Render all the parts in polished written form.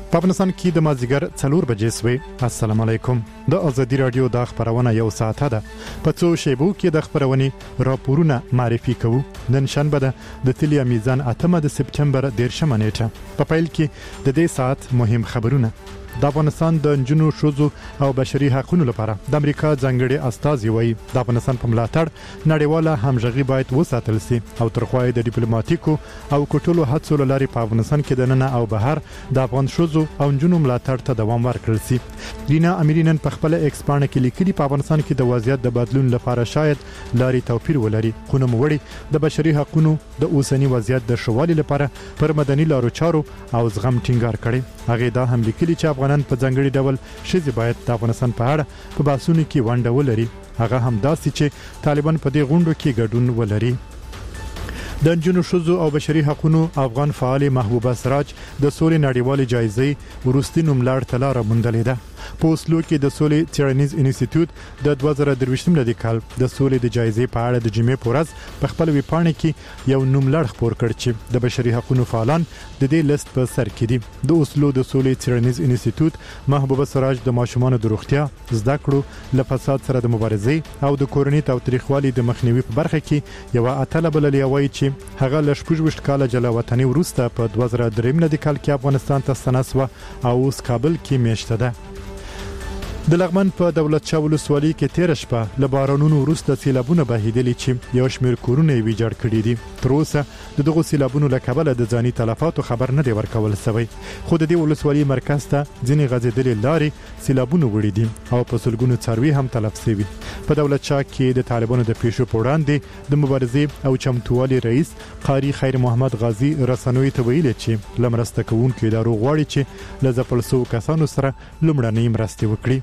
په افغانستان کې د مازیګر 4 بجې سوي. السلام علیکم. د ازادي رادیو د خبرونه یو ساعت ده. په څو شیبو کې د خبرونې راپورونه معرفي کوو. نن شنبه ده د تلیا میزان 8 د سپتمبر 10 نیټه. په پیل کې د دې ساعت مهم خبرونه. د افغانستان د نجونو شوزو او بشري حقوقو لپاره د امریکا ځانګړي استازي وایي د افغانستان په ملاتړ نړیواله همغږي باید وساتل شي او ترخوای د ډیپلوماټیکو او کوټلو هڅو لري په افغانستان کې د نن او بهر د افغان شوزو او نجونو ملاتړ ته دوام ورکړل شي. رینا امیرینن په خپل ایکس باندې کې لیکلي په افغانستان کې د وضعیت د بدلون لپاره شاید لاري توفیر ولري، خو نو وړي د بشري حقوقو د اوسنی وضعیت د شوالي لپاره پر مدني لارو چارو او زغم ټینګار کړي. هغه دا هم لیکلي چې افغانان په ځانګړي ډول شذ باید د افغانستان په اړه په باسونو کې ونډه ولري. هغه هم داسې چې طالبان په دې غونډو کې ګډون ولري. د نجونو شوزو او بشري حقوقو افغان فعال محبوبه سراج د سولې نړیوالې جایزې ورستي نوملړ ته لار موندلې ده. په اوسلو کې د سولې څېړنیز انسټیټیوټ د 2023 ملي کال د سولې د جایزې په اړه د جمعې پورز په خپل ویبپاڼه کې یو نوملړ خپور کړ چې د بشري حقوقو فعالان د دې لیست په سر کې دي. د اوسلو د سولې څېړنیز انسټیټیوټ محبوبه سراج د ماشومانو د روغتیا، زده کړو، له فساد سره د مبارزې او د کورنۍ تاوتریخوالي د مخنیوي په برخه کې یو اتله بللې وایي چې هغه ل 16 کال جلا وطني وروسته په 2003 ملي کال کې افغانستان ته ستنسوه او اوس کابل کې میشته ده. د لغمن په دولت شاه ولسوالۍ کې 13 شپه له بارانونو وروسته سیلابونه بهیدلي چې یو شمېر کورونه یې ویجاړ کړي دي. تر اوسه دغه سیلابونو له کبله د ځاني تلفاتو خبر نه دی ورکول شوی، خو د دې ولسوالۍ مرکز ته ځینې غځېدلې لارې سیلابونه وړي دي او په سلګونو څاروي هم تلف شوي. په دولت شاه کې د طالبانو د پیښو په وړاندې د مبارزې او چمتووالي رئیس قاری خیر محمد غازی رسنوي ته ویلي چې لمرسته کوونکو ادارو غواړي چې له ځپل شوو کسانو سره لومړنۍ مرستې وکړي.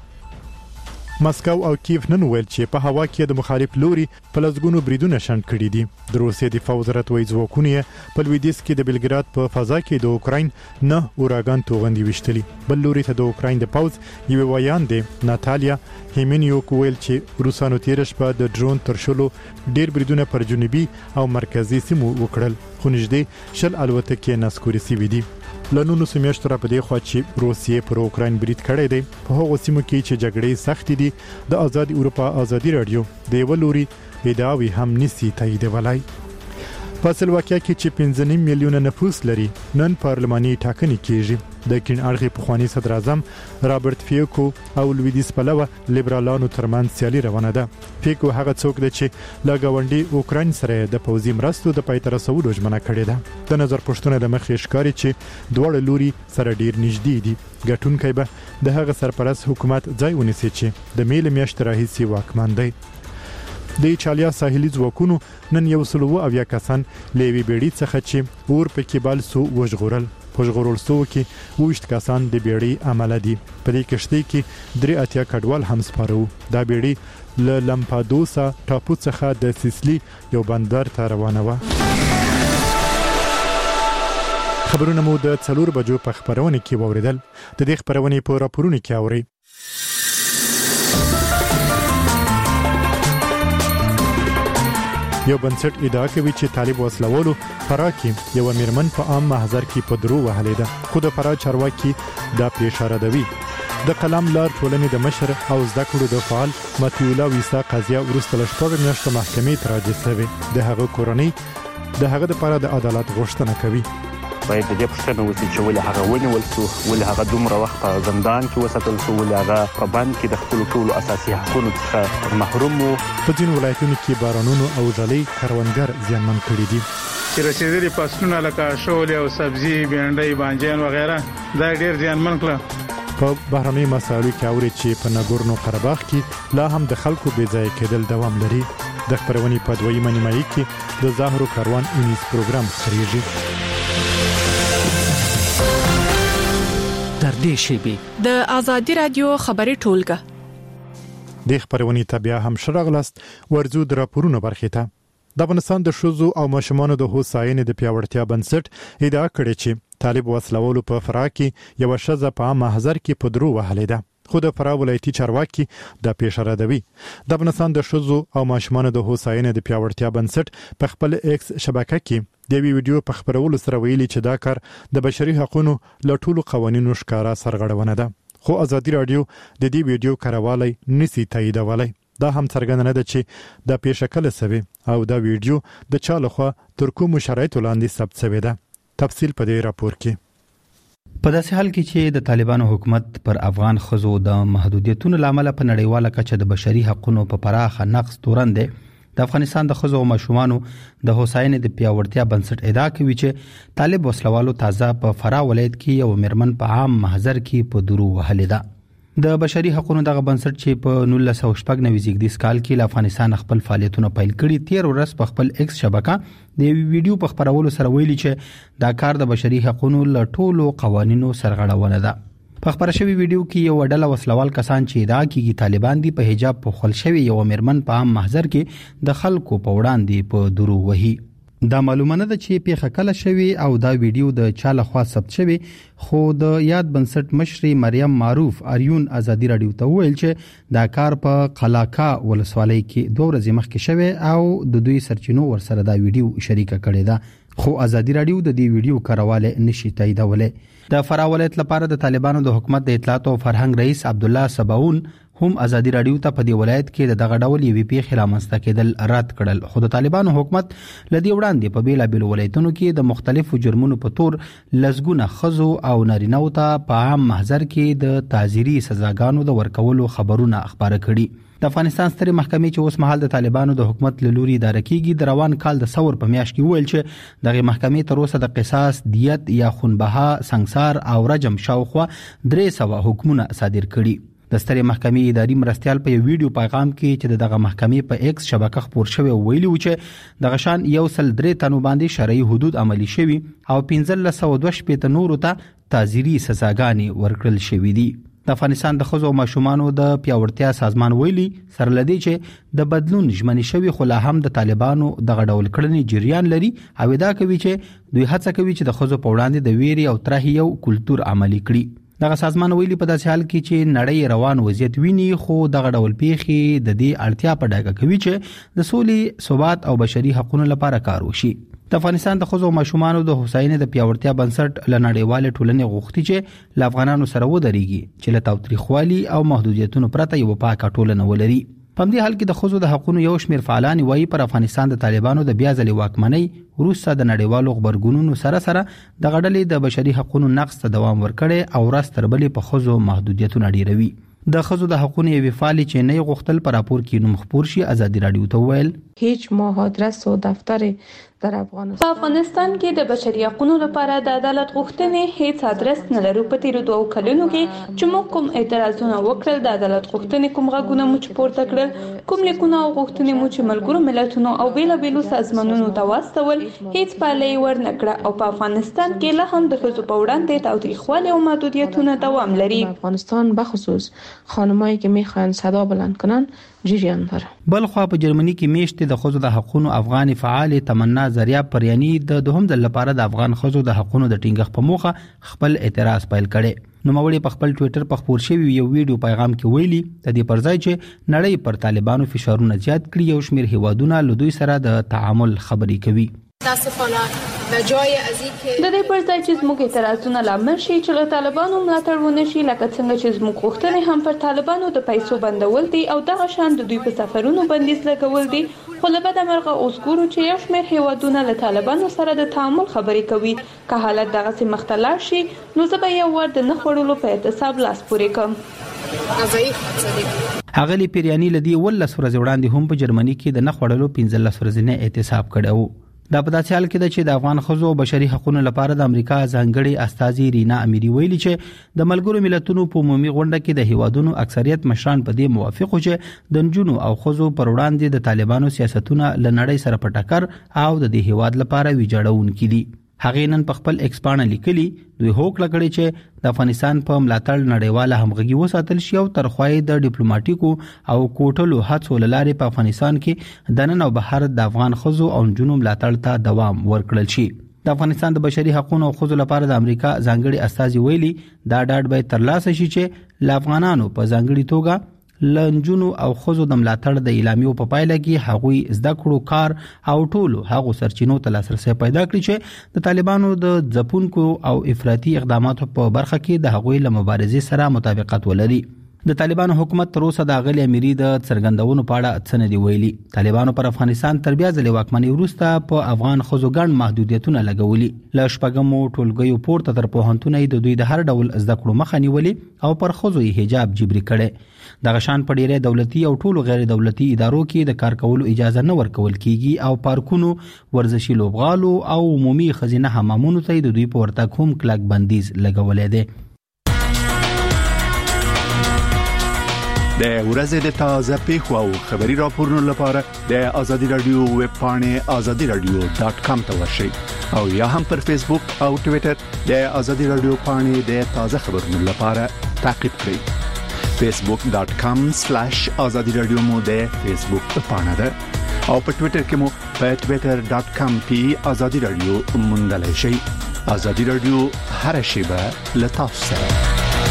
مسکو او کیف نن ویل چې په هوا کې د مخالف لوري په لزګونو بریدونه شنډ کړي دي. د روسیې دفاع وزارت وایي ځواکونه په لویدیځ کې د بلګراد په فضا کې د اوکراین نه اوراګان توغندي وشتلي. بل لوري ته د اوکراین د پوز یو ویاندې ناتالیا هیمینیوک ویل چې روسانو تیر شپه د ډرون ترشلو ډیر بریدونه پر جنوبي او مرکزی سیمو وکړل، خو نږدې 10 الوتکې نسکوري سوي دي. لنونو سمیشتره په دې خوا چې روسیې پر اوکراین برید کړی دی. په هغو سیمو کې چې جګړې سخت دي د آزاد اروپا ازادي رادیو د یو لوري ادعاوې هم نسی تاییدولای. په سلواکیا کې چې 15 میلیونه نفوس لري نن پارلماني ټاکنې کیږي. د کین اړخي پخوانی صدر اعظم رابرټ فیکو او لویدیس پلوه لیبرالانو ترمنځ سیالي روانه ده. فیکو هغه څوک دی چې لا غونډي اوکراین سره د پوځي مرستو د پای ته رسولو ژمنه کړې ده. د نظر پښتنه د مخې ښکاری چې دوه لوري سره ډیر نږدې دي. ګټونکي به د هغه سرپرست حکومت ځای ونیسي چې د میل میاشتې راهیسي واکمن دی. د ایټالیا ساحلي ځواکونو نن یو سلو او یا کسان لیوي بیړی څخه چې اور په کې بال سو وژغورل. پښغورل سو کې 20 کسان د بیړی عمله دي. په دې کشتۍ کې 3 کډوال هم سپارو. دا بیړی ل لمپادوسا ټاپو څخه د سیسلی یو بندر ته روانه و. خبرونه مو د 4 بجو په خبرونه کې ووریدل. د دې خبرونه په راپورونه کې اوري. یو بنسټ ادعا کوي چې طالب وسلوالو فراه کې یو میرمن په عام محضر کې په درو وهلې ده، خو د فراه چارواکي دا پیښه ردوي. د قلم لار ټولنې د مشر او زده کړو د فعال متیولا ویسا قضیه ورسته لشتور میاشتې محکمې ته راځي شوی. د هغه کورنۍ د هغه لپاره د عدالت غوښتنه کوي. باید د دې پوښتنه وشي چې ولې هغه ونیول شو، ولې هغه دومره وخت په زندان کې وساتل شو، ولې هغه په بند کې د خپل ټولو اساسي حقوقو څخه محروم وو. په ځینو ولایتونو کې بارانونو او ژلۍ کروندګر زیانمن کړي دي. چې رسیدلي فصلونه لکه شولې او سبزي، بینډۍ، بانجان وغیرہ دا ډیر زیانمن کړل. په بهرنۍ مسایلو کې اوري چې په ناګورنو قرهباغ کې لا هم د خلکو بې ځای کېدل دوام لري. د خبرونې په دویمه نیمایي کې د زهرو کاروان اونیز پروګرام خریږي. در دې شیبي د ازادي رادیو خبري ټولګه د خبرونې تابع هم شرغلست ورزو د راپورونو برخه ته. د افغانستان د شوزو او ماشومانو د هوساینې د پیاوړتیا بنسټ ادعا کړې چې طالب وسلوالو په فراه کې یو شذ په عام محضر کې په درو وهلې ده، خو د فراه ولایتي چارواکي د پیشردوي د افغانستان د شذو او ماشومان د هوساینې د پیاوړتیا بنسټ په خپل ایکس شبکه کې د ویډیو په خبرولو سره ویلي چې دا کار د بشري حقوقو له ټولو قوانینو ښکارا سرغړونه ده خو ازادي رادیو د دې ویډیو کاروالی نسی تاییدولای دا هم څرګنده ده چې د پیشکل سوي او دا ویډیو د چا لخوا تر کوم شرایطو لاندې ثبت شوی ده تفصیل په دې راپور کې په داسې حال کې چې د طالبانو حکومت پر افغان خزو د محدودیتونو لامل په نړیواله کچه د بشري حقوقو په پراخه نقض تورن دی د افغانستان د خزو او ماشومانو د هوساینې د پیاوړتیا بنسټ ادعا کوي چې طالب وسلوالو تازه په فراه ولایت کې یو مرمن په عام محضر کې په درو وهلې ده د بشري حقوقو دغه بنسټ چې په 1999 زیږدیز کال کې له افغانستان خپل فعالیتونه پیل کړي 13 ورځ په خپل ایکس شبکه د ویډیو په خبرولو سره ویلي چې دا کار د بشري حقوقو له ټولو قوانینو سرغړونه ده په خبره شوی ویډیو کې یو ډله وسلوال کسان چې ادعا کوي طالبان دي په حجاب په خل شوی یو مرمن په عام محضر کې د خلکو په وړاندې په درو وهي دا معلومه نه ده چې پیښه کله شوی او دا ویډیو د چا لخوا ثبت شوی خو د یاد بنسټ مشري مریم معروف اریون ازادي رادیو ته ویل چې دا کار په قلاقا ولسوالۍ کې 2 ورځې مخکې شوی او د دوی سرچینو ورسره دا ویډیو شریکه کړې ده خو ازادي رادیو د دې ویډیو کارواله نشي تاییدولې د فراه ولایت لپاره د طالبانو د حکومت د اطلاعات او فرهنګ رئیس عبد الله سباون هم ازادي رادیو ته په دې ولایت کې د دغه ډول یوې پیښې رامنځته کېدل رد کړل خو د طالبانو حکومت لدی وړاندې په بیلابیلو ولایتونو کې د مختلفو جرمونو په تور لزګونه خزو او نارینه‌و ته په عام محضر کې د تعزیري سزاګانو د ورکولو خبرونه خبره کړي د افغانستان سترې محکمې چې اوس مهال د طالبانو د حکومت له لوري اداره کیږي د روان کال د ثور په میاشت کې ویل چې دغه محکمې تر اوسه د قصاص دیت یا خونبها سنگسار او رجم شاوخوا 300 حکمونه صادر کړي د سترې محکمې اداري مرستيال په یو ویډیو پیغام کې چې دغه محکمې په ایکس شبکه خبر شوی ویلي و چې د غشان یو سل 3 تنو باندې شرعي حدود عملی شوی او 1512 نورو ته تعزیري سزاګانې ورکړل شوې دي د افغانستان د خزو او ماشومانو د پیاوړتیا سازمان ویلي سره لدی چې د بدلون ژمنې شوی خو لا هم د طالبانو دغه ډول کړنې جریان لري او دا کوي چې دوی هڅه کوي چې د خزو په وړاندې د ویري او ترهې یو کلچر عملی کړي دغه سازمان ویلي په داسې حال کې چې نړۍ روان وضعیت ویني خو دغه ډول پیښې د دې اړتیا په ډاګه کوي چې د سولې ثبات او بشري حقوقو لپاره کار وشي د افغانستان د خزو او ماشومانو د هوساینې د پیاوړتیا بنسټ له نړیوال ټولنې غوښتي چې له افغانانو سره ودرېږي چې له تاوتریخوالي او محدودیتونو پرته یو پاکه ټولنه ولري په دې حال کې د خزو د حقوقو یو شمېر فعالان وایي پر افغانستان د طالبانو د بیا ځلې واکمنۍ وروسته د نړیوالو خبرګونونو سره د غړلې د بشري حقوقو نقض ته دوام ورکړي او راستربلې په خزو محدودیتونه ډیروي د خزو د حقوقو یوې فعالي چې نه غوښتل پر راپور کې نوم خبر شي ازادي رادیو ته ویل هیچ مهاجرت و دفتر در افغانستان په افغانستان کې د بشري حقوقو لپاره د عدالت غوښتنې هیڅ ادرس نه لرو په تیرو 2 کلونو کې چې موږ کوم اعتراضونه وکړل د عدالت غوښتنې کوم غږونه مو چپورته کړل کوم لیکونه او غوښتنې مو چې ملګرو ملتونو او بیلابیلو سازمانونو ته واستول هیڅ پالي ورنه کړه او په افغانستان کې له هم د خزو په وړاندې تاوتریخوالي او محدودیتونه دوام لري افغانستان بخصوص خانمایی که میخوان صدا بلند کنن جریان داره بلخوا په جرمني کې میشته د خزو د حقوقو افغان فعال تمنا ذریعہ پریانی د دوهم ځل لپاره د افغان خزو د حقوقو د ټینګښ په موخه خپل اعتراض پیل کړي نو موري په خپل ټوئیټر په خبر شوی یو ویډیو پیغام کې ویلي د دې پرځای چې نړۍ پر طالبانو فشارونه زیات کړي یو شمېر هیوادونه له دوی سره د تعامل خبري کوي د دې پر ځای چې زموږ اعتراضونه لامل شي چې له طالبانو ملاتړ ونه شي لکه څنګه چې زموږ غوښتنې هم پر طالبانو د پیسو بندول دي او دغه شان د دوی په سفرونو بندیز لګول دي خو له بده مرغه اوس ګورو چې یو شمېر هیوادونه له طالبانو سره د تعامل خبرې کوي که حالت دغسې مخته لاړ شي نو زه به یو ور د نه خوړلو په اعتصاب لاس پورې کوم اغلی پیریانی لدی ولس ورځ وړاندې هم په جرمني کې د نه خوړلو 15 ورځې اعتصاب کړو دا په داسې حال کې ده چې د افغان خزو او بشري حقوقو لپاره د امریکا ځانګړي استاذي رینا امیری ویلي چې د ملګرو ملتونو په عمومي غونډه کې د هیوادونو اکثریت مشران په دې موافق وو چې د نجونو او خزو پر وړاندې د طالبانو سیاستونه ل نړۍ سره په ټکر او د دې هیواد لپاره ویجاړونکي دي هغه نن په خپل ایکسپانه لیکلي دوی هوکړه کړې چې د افغانستان په ملاتړ نړیواله همغږي وساتل شي او ترخوای د ډیپلوماټیکو او کوټلو هڅو لاره په افغانستان کې د نن او بهر د افغان خزو او جنوب ملاتړ ته دوام ورکړل شي د افغانستان د بشري حقوقو او خزو لپاره د امریکا ځانګړي استازي ویلي دا ډاډ به ترلاسه شي چې ل افغانانو په ځانګړي توګه لنجونو او خزو د ملاتړ د اعلامیو په پایله کې هغوی زده کړو کار او ټولو هغو سرچینو ته لاسرسي پیدا کړی چې د طالبانو د ځپونکو او افراطي اقداماتو په برخه کې د هغوی له مبارزې سره مطابقت ولري. د طالبانو حکومت تر اوسه د غلي اميري د څرګندونو په اړه څه نه دی ویلي. طالبانو پر افغانستان تر بیا ځلې واکمنۍ وروسته په افغان خزو ګڼ محدودیتونه لګولي. ل شپږمو ټولګیو پورته تر پوهنتونې د دوی د هر ډول زده کړو مخه نیولې او پر خزو حجاب جبري کړي. د غشان په ډیره دولتي او ټولو غیر دولتي ادارو کې د کار کولو اجازه نه ورکول کیږي او پارکونو، ورزشي لوبغالو او عمومي خزینه حمامونو ته د دوی په ورتګ هم کلک بندیز لګولې ده. د ورځې د تازه پیښو او خبري راپورونو لپاره د ازادي رادیو ویب پاڼه azadiradio.com ته ورشئ او یا هم پر فیسبوک او ټوئیټر د ازادي رادیو پاڼه د تازه خبرونو لپاره تعقیب کړئ. facebook.com/azadiradio مو د فیسبوک پاڼه ده او په ټوئیټر کې مو په twitter.com/azadiradio موندلای شئ. ازادي رادیو هر شیبه له تاسو سره.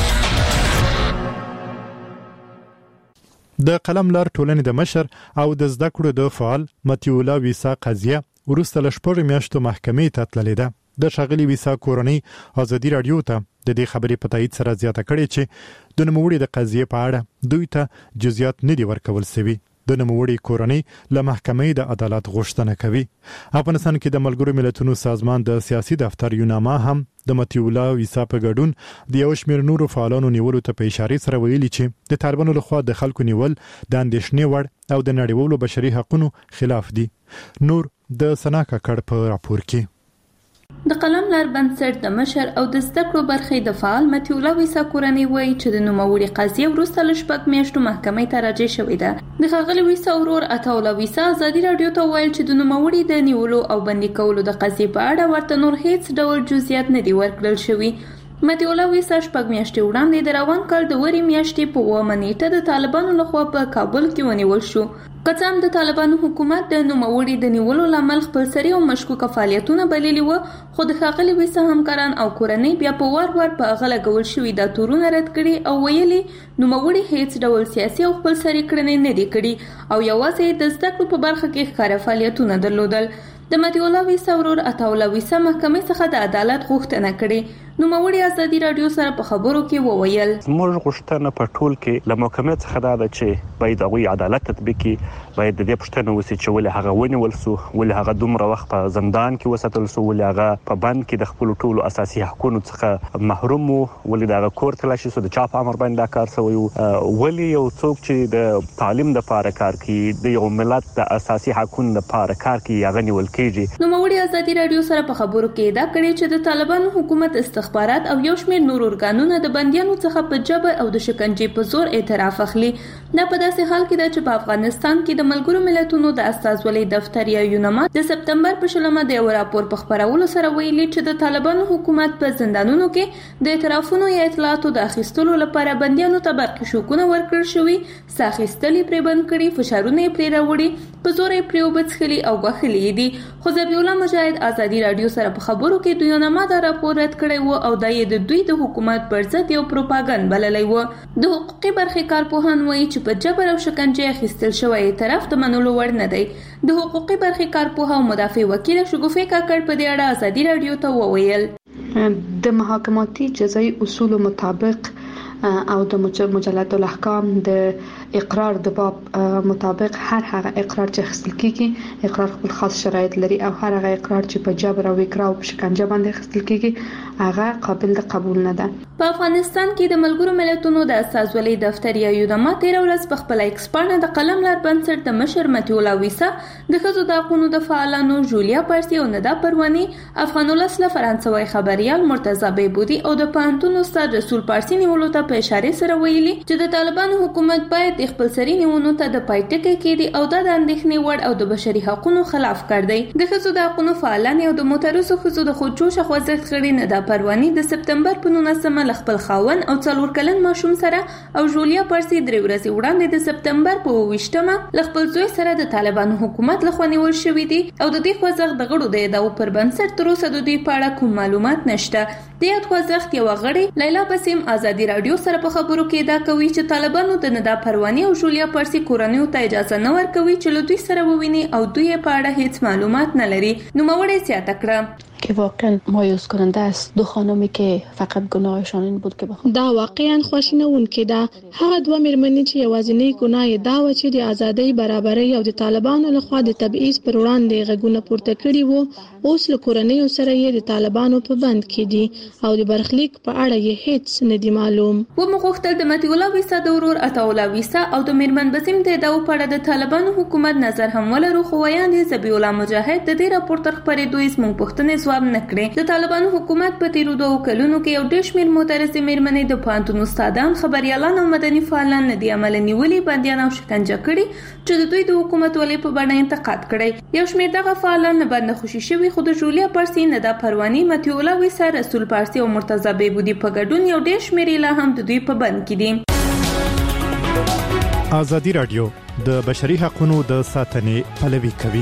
د قلم لار ټولنې د مشر او د زده کړو د فعال متیولا ویسا قضیه ورسته ل شپږ میاشتو محکمې ته تللې ده. د شاغلي ویسا کورنۍ ازادي رادیو ته د دې خبرې په تایید سره زیاته کړې چې د نوموړي د قضیې په اړه دوی ته جزئیات نه دي ورکول شوي. د نوموړي کورنۍ له محکمې د عدالت غوښتنه کوي. افغانستان کې د ملګرو ملتونو سازمان د سیاسي دفتر یوناما هم د متیولا ویسا په ګډون د یو شمېر نورو فعالانو نیولو ته په اشاره سره ویلي چې د طالبانو لخوا د خلکو نیول د اندېښنې وړ او د نړیوالو بشري حقوقو خلاف دي. نور د سناکا کړ په راپور کې د قلم لار بنسټ د مشر او د زده کړو برخې د فعال متیولا ویسا کورنۍ وایي چې د نوموړي قضیه وروسته ل شپږ میاشتو محکمې ته راجع شوې ده. د ښاغلي ویسا ورور عطاالله ویسا ازادي رادیو ته ویل چې د نوموړي د نیولو او بندي کولو د قضیې په اړه ورته نور هیڅ ډول جزئیات نه دي ورکړل شوي. متیولا ویسا شپږ میاشتې وړاندې د روان کال د وری میاشتې په 9 نیټه د طالبانو لخوا په کابل کې ونیول شو. قسم د طالبانو حکومت د نوموړي د نیولو لامل خپلسري او مشکوکه فعالیتونه بللي و، خو د ښاغلي ویسا همکاران او کورنۍ بیا په وار په غلا کول شوې د تورونه رد کړي او ویلي نوموړي هیڅ ډول سیاسي او خپلسري کړنې نه دي کړي او یوازې د زده کړو په برخه کې ښکاره فعالیتونه درلودل. د متیولا ویسا ورور عطاالله ویسا محکمې څخه د عدالت غوښتنه کړې. نوموړي ازادي رادیو سره په خبرو کې وویل موږ غوښتنه په ټول کې له محکمې څخه دا ده چې باید هغوی عدالت تطبیق کړي. باید د دې پوښتنه وشي چې ولې هغه ونیول شو، ولې هغه دومره وخت په زندان کې وساتل شو، ولې هغه په بند کې د خپل ټولو اساسي حقوقو څخه محروم وو، ولې دا کور تلاشي شو، د چا په امر باندې دا کار شوی وو، ولې یو څوک چې د تعلیم لپاره کار کوي، د یو ملت د اساسي حقوقو لپاره کار کوي، هغه نیول کیږي. نوموړي ازادي رادیو سره په خبرو کې دا کړی چې د طالبانو حکومت استخبارات او یو شمېر نور ارګانونه د بندیانو څخه په جبر او د شکنجې په زور اعتراف اخلي. دا په داسې حال کې ده چې په افغانستان کې د ملګرو ملتونو د استازولۍ دفتر یا یوناما د سپتمبر په 16 د یو راپور په خبرولو سره ویلي چې د طالبانو حکومت په زندانونو کې د اعترافونو یا اطلاعاتو د اخیستلو لپاره بندیانو ته برقي شوکونه ورکړل شوي، ساخستلې پرې بند کړي، فشارونه پرې راوړي، په زور یې پرې وبڅخلي او غوښلي دي. خو ذبیح الله مجاهد ازادي رادیو سره په خبرو کې د یوناما دا راپور رد کړی و او دا یې د دوی د حکومت پر ضد یو پروپاګند بللی و. د حقوقي برخې کارپوهان وایي چې په جبر او شکنجه اخیستل شوی اعتراف د منلو وړ نه دی. د حقوقي برخې کارپوه او مدافع وکیل شګوفه کاکړ په دې اړه ازادي رادیو ته وویل د محاکماتي جزایي اصول مطابق او د مجلد الاحکام د اقرار د باب مطابق هر هغه اقرار چې اخیستل کیږي اقرار خپل خاص شرایط لري او هر هغه اقرار چې په جبر او اکراه او شکنجه باندې اخیستل کیږي هغه قابل د قبول نه ده. په افغانستان کې د ملګرو ملتونو د استازولۍ دفتر یا یوناما 13 ورځ په خپل ایکس پاڼه د قلم لار بنسټ د مشر متیولا ویسا د ښځو د حقوقو د فعالانو جولیا پارسی او ندا پروانی، افغان ولسله فرانسوي خبريال مرتضی بیبودی او د پانتون استاد رسول پارسی نیولو ته په اشاره سره ویلي چې د طالبانو حکومت باید د خپلسري نیونو ته د پایټکې کېدي او د اندېښنې وړ او د بشري حقوقو خلاف کړ دی. د ښځو د حقوقو فعالان او د معترضو ښځو د خودجوش خوځښت غړي ندا پروانی د سپتمبر په 19 له خپل خاون او 4 کلن ماشوم سره او جولیا پرسي 3 ورځې وړاندې د سپتمبر په 28مه له خپل زوی سره د طالبانو حکومت لخوا نیول شوې دي او د دې خوځښت د غړو د ادعاو پر بنسټ تر اوسه د دې په اړه کوم معلومات نشته. د یاد خوځښت یو غړي لیلا بسیم ازادي رادیو سره په خبرو کې دا کوي چې طالبانو د ندا پرواني او جولیا پرسي کورنیو ته اجازه نه ورکوي چې له دوی سره وویني او دوی په اړه هیڅ معلومات نه لري. نو مورې زیاته کړه که واقعا مایوس کننده است. 2 خانمی که فقط گناهشان این بود که دا واقعا خواشینونکې ده. هغه 2 مېرمنې چې یوازینی ګناه دا و چې د ازادۍ برابرۍ او د طالبانو لخوا د تبعیض پر وړاندې غږونه پورته کړي وو، اوس له کورنیو سره یې د طالبانو په بند کې دي او د برخلیک په اړه یې هیڅ نه دی معلوم. و مغوښتل د متي الله ویسا د ورور عطاالله ویسا او د میرمن بسیم د ادعاو په اړه د طالبانو حکومت نظر هم ولرو، خو ویاندې زبی الله مجاهد د دې راپور تر خبرېدو زموږ پوښتنې ځواب نه کړې. د طالبانو حکومت په تیرو 2 کلونو کې یو ډېر شمېر معترضې میرمنې د پوهنتون استادان، خبريالان او مدني فعالان نه دي عمل نیولي، بنديان او شکنجه کړي چې د دوی د حکومت ولې په بڼه انتقاد کړي. یو شمېر دغه فعالان نه باندې خوشي شوي، خو د جولیا پرسي، ندا پرواني، متي الله ویسا، رسول پارسي او مرتضی بیبودي په ګډون یو ډېر شمېر لا هم د دوی په بند کې دي. ازادي رادیو د بشري حقوقو د ساتنې پلوي کوي.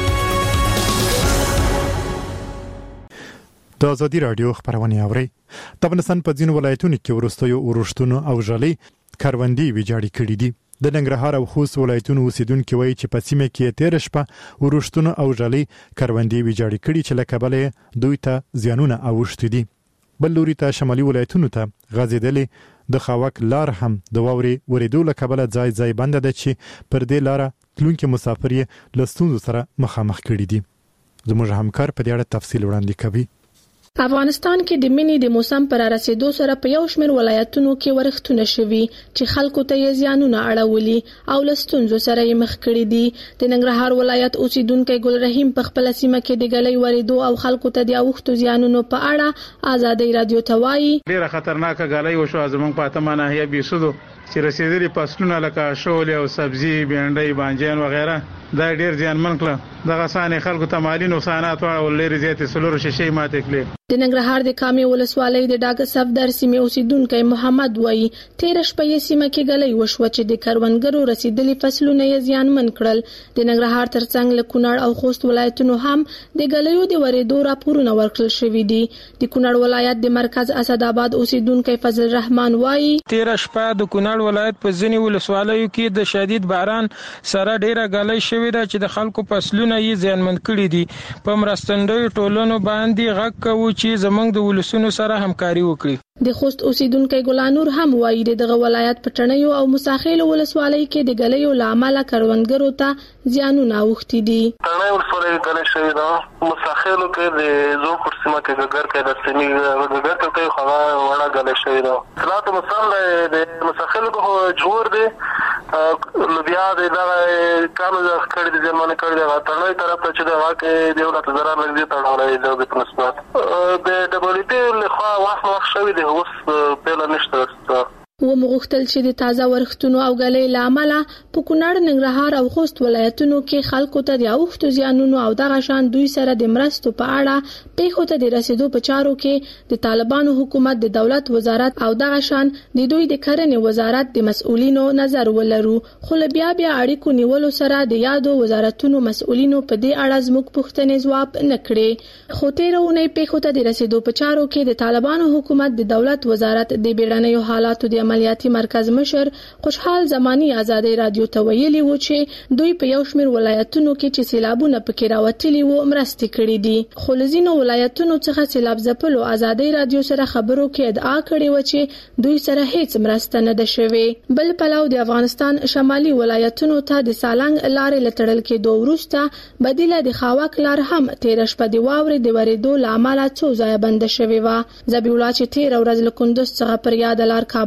د ازادي رادیو خبرونه اوري. د افغانستان په ځینو ولایتونو کې ورستیو اورښتونو او ژلۍ کروندې ویجاړې کړې دي. د ننګرهار او خوست ولایتونو اوسیدونکو وایي چې په سیمه کې تیر شپه ورښتونو او ژلۍ کروندې ویجاړې کړې چې له کبله دوی ته زیانونه اوښتي دي. بل لوري ته شمالي ولایتونو ته غځېدلې د خاوک لار هم د واوري ورېدو له کبله ځای بند ده چې پر دې لار تلونکي مسافر یې له ستونزو سره مخامخ کړي دي. زموږ همکار په دې اړه تفصیل وړاندې کوي. افغانستان کې د منی د موسم پر رسیدو سره په یو شمېر ولایتونو کې ورښتونه شوي چې خلکو ته یې زیانونه اړولي او له ستونزو سره یې مخ کړي دي. د ننګرهار ولایت اوسیدونکو ګل رحیم په خپل سیمه کې د غلې ورېدو او خلکو ته د اوښتو زیانونو په اړه ازادي رادیو ته وایي ډیره خطرناک غلې وشو زمونږ په اتمه ناحیه بیسودو چې رسیدلي فصلونه لکه شول او سبزی، بینډۍ، بانجان وغیرہ دا ډیر زیانمن کړه. دغه سانې خلکو ته مالی نقصانات او لري زیاتې سلور شیشې ماته کړې. د ننګرهار د کامې ولسوالۍ د ډاګ صفدر سیمې اوسیدونکو محمد وایي تیر شپه یې سیمه کې غلې وشو چې د کروندګرو رسیدلي فصلونه یې زیانمن کړل. د ننګرهار ترڅنګ له کونړ او خوست ولایتونو هم د غلېو د ورېدو راپورونه ورکړل شوې دي. د کونړ ولایت د مرکز اسداباد اوسیدونکو فضل الرحمن وایي تیر شپه د کونړ ولایت په ځینې ولسوالیو کې د شدید باران سره ډیره غلې شوې ده چې د خلکو فصلونه یې زیانمن کړي دي. په مرستندوی ټولنو باندې غږ کوو چې زمونږ د ولسونو سره همکاري وکړي. د خوست اوسیدونکو ګلانور هم وایي دغه ولایت په ټنیو او مساخیل ولسوالۍ کې د غلېو لامل کروندګرو ته زیانونه اوښتي دي. ټنیو ولسوالۍ غلې شوې ده، مساخیلو کې د زو پرسیمه کې ګګر کې د سیمې ګګر کې خو وړه غلې شوې ده. صلاحت مثلا د مساخیلو کو جوړ دي لوبیا دغه کانو کړي د ځمانه کړي د ټنیو طرف ته چې د واکه دی ولته ضرر لګي تړاولې د نسبت د دبلې ته له خوا واخ شوې ده اوس په لنشته و مغختل چې د تازه ورښتونو او غلې لامل په کونړ، ننګرهار او خوست ولایتونو کې خلکو ته د اوښتو زیانونو او دغه شان دوی سره د مرستو په اړه پیښو ته د رسیدو په چارو کې د طالبانو حکومت، د دولت وزارت او دغه شان د دوی د کرنې وزارت د مسؤلینو نظر ولرو. خو بیا اړیکو نیولو سره د یادو وزارتونو مسؤلینو په دې اړه زموږ پوښتنې ځواب نه کړې. خو تیرونه پیښو ته د رسیدو په چارو کې د طالبانو حکومت، د دولت وزارت، د بیړنیو حالاتو د عملیاتي مرکز مشر خوشحال زمانی ازادي رادیو ته ویلي و چې دوی په یو شمېر ولایتونو کې چې سیلابونه پکې راوتلي وو مرستې کړې دي. خو لزینو ولایتونو څخه سیلاب ځپلو ازادي رادیو سره خبرو کې ادعا کړې و چې دوی سره هیڅ مرسته نه ده شوې. بل پلاو د افغانستان شمالي ولایتونو ته د سالنګ لارې لټړل کې دوه وروسته بدیله د خاوک لار هم تیر شپه د واورې د ورېدو لامل څو ځای بند شوې و. زبی الله چې تیر ورځ له کندوز څخه پر یاد لار کابل ته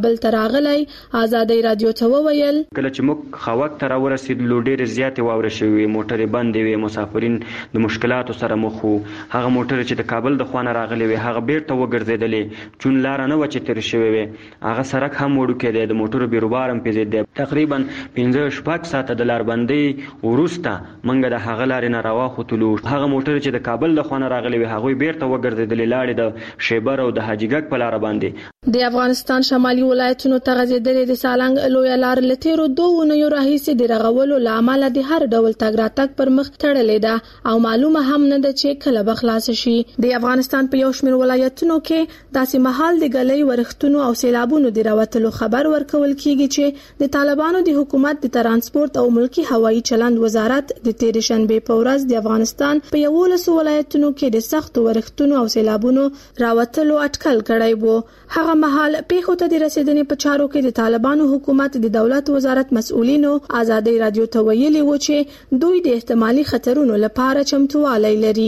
ښاغلی آزادۍ رادیو ته وویل کله چې موږ خاوک ته راورسېدلو ډېرې زیاتې واورې شوې، موټرې بندې وې، مسافرین د مشکلاتو سره مخ وو. هغه موټرې چې د کابل د خوا نه راغلې وې هغه بیرته وګرځېدلې، چون لاره نه وه چې تېرې شوې وې. هغه سړک هم وړوکی دی، د موټرو بیروبار هم پیزېد. تقریبا 5-6 ساعته د لاربندۍ وروسته موږ د هغه لارې نه راواخوتلو. هغه موټرې چې د کابل د خوا نه راغلې وې هغوی بیرته وګرځېدلې، لاړې د شیبر او د حاجي ګک په لاره باندې. د افغانستان شمالي ولایتونو ته غځېدلې د سالنګ لویه لار له تېرو 2 اونیو راهیسې د رغولو له امله د هر ډول تګ راتګ پر مخ تړلې ده او معلومه هم نه ده چې کله به خلاصه شي. د افغانستان په یو شمېر ولایتونو کې داسې مهال د ګلۍ ورښتونو او سیلابونو د راوتلو خبر ورکول کیږي چې د طالبانو د حکومت د ترانسپورت او ملکی هوایي چلند وزارت د تېرې شنبې په ورځ د افغانستان په 11 ولایتونو کې د سختو ورښتونو او سیلابونو راوتلو اټکل کړی وو. هغه مهال پیښو ته د رسیدنې په چارو کې د طالبانو حکومت د دولت وزارت مسؤلینو آزادۍ رادیو ته ویلي و چې دوی د احتمالي خطرونو لپاره چمتووالی لري.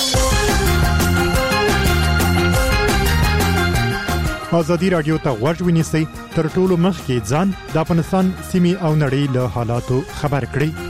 آزادي رادیو ته غوږ ونیسئ، تر ټولو مخکې ځان د افغانستان سیمې او نړۍ له حالاتو خبر کړئ.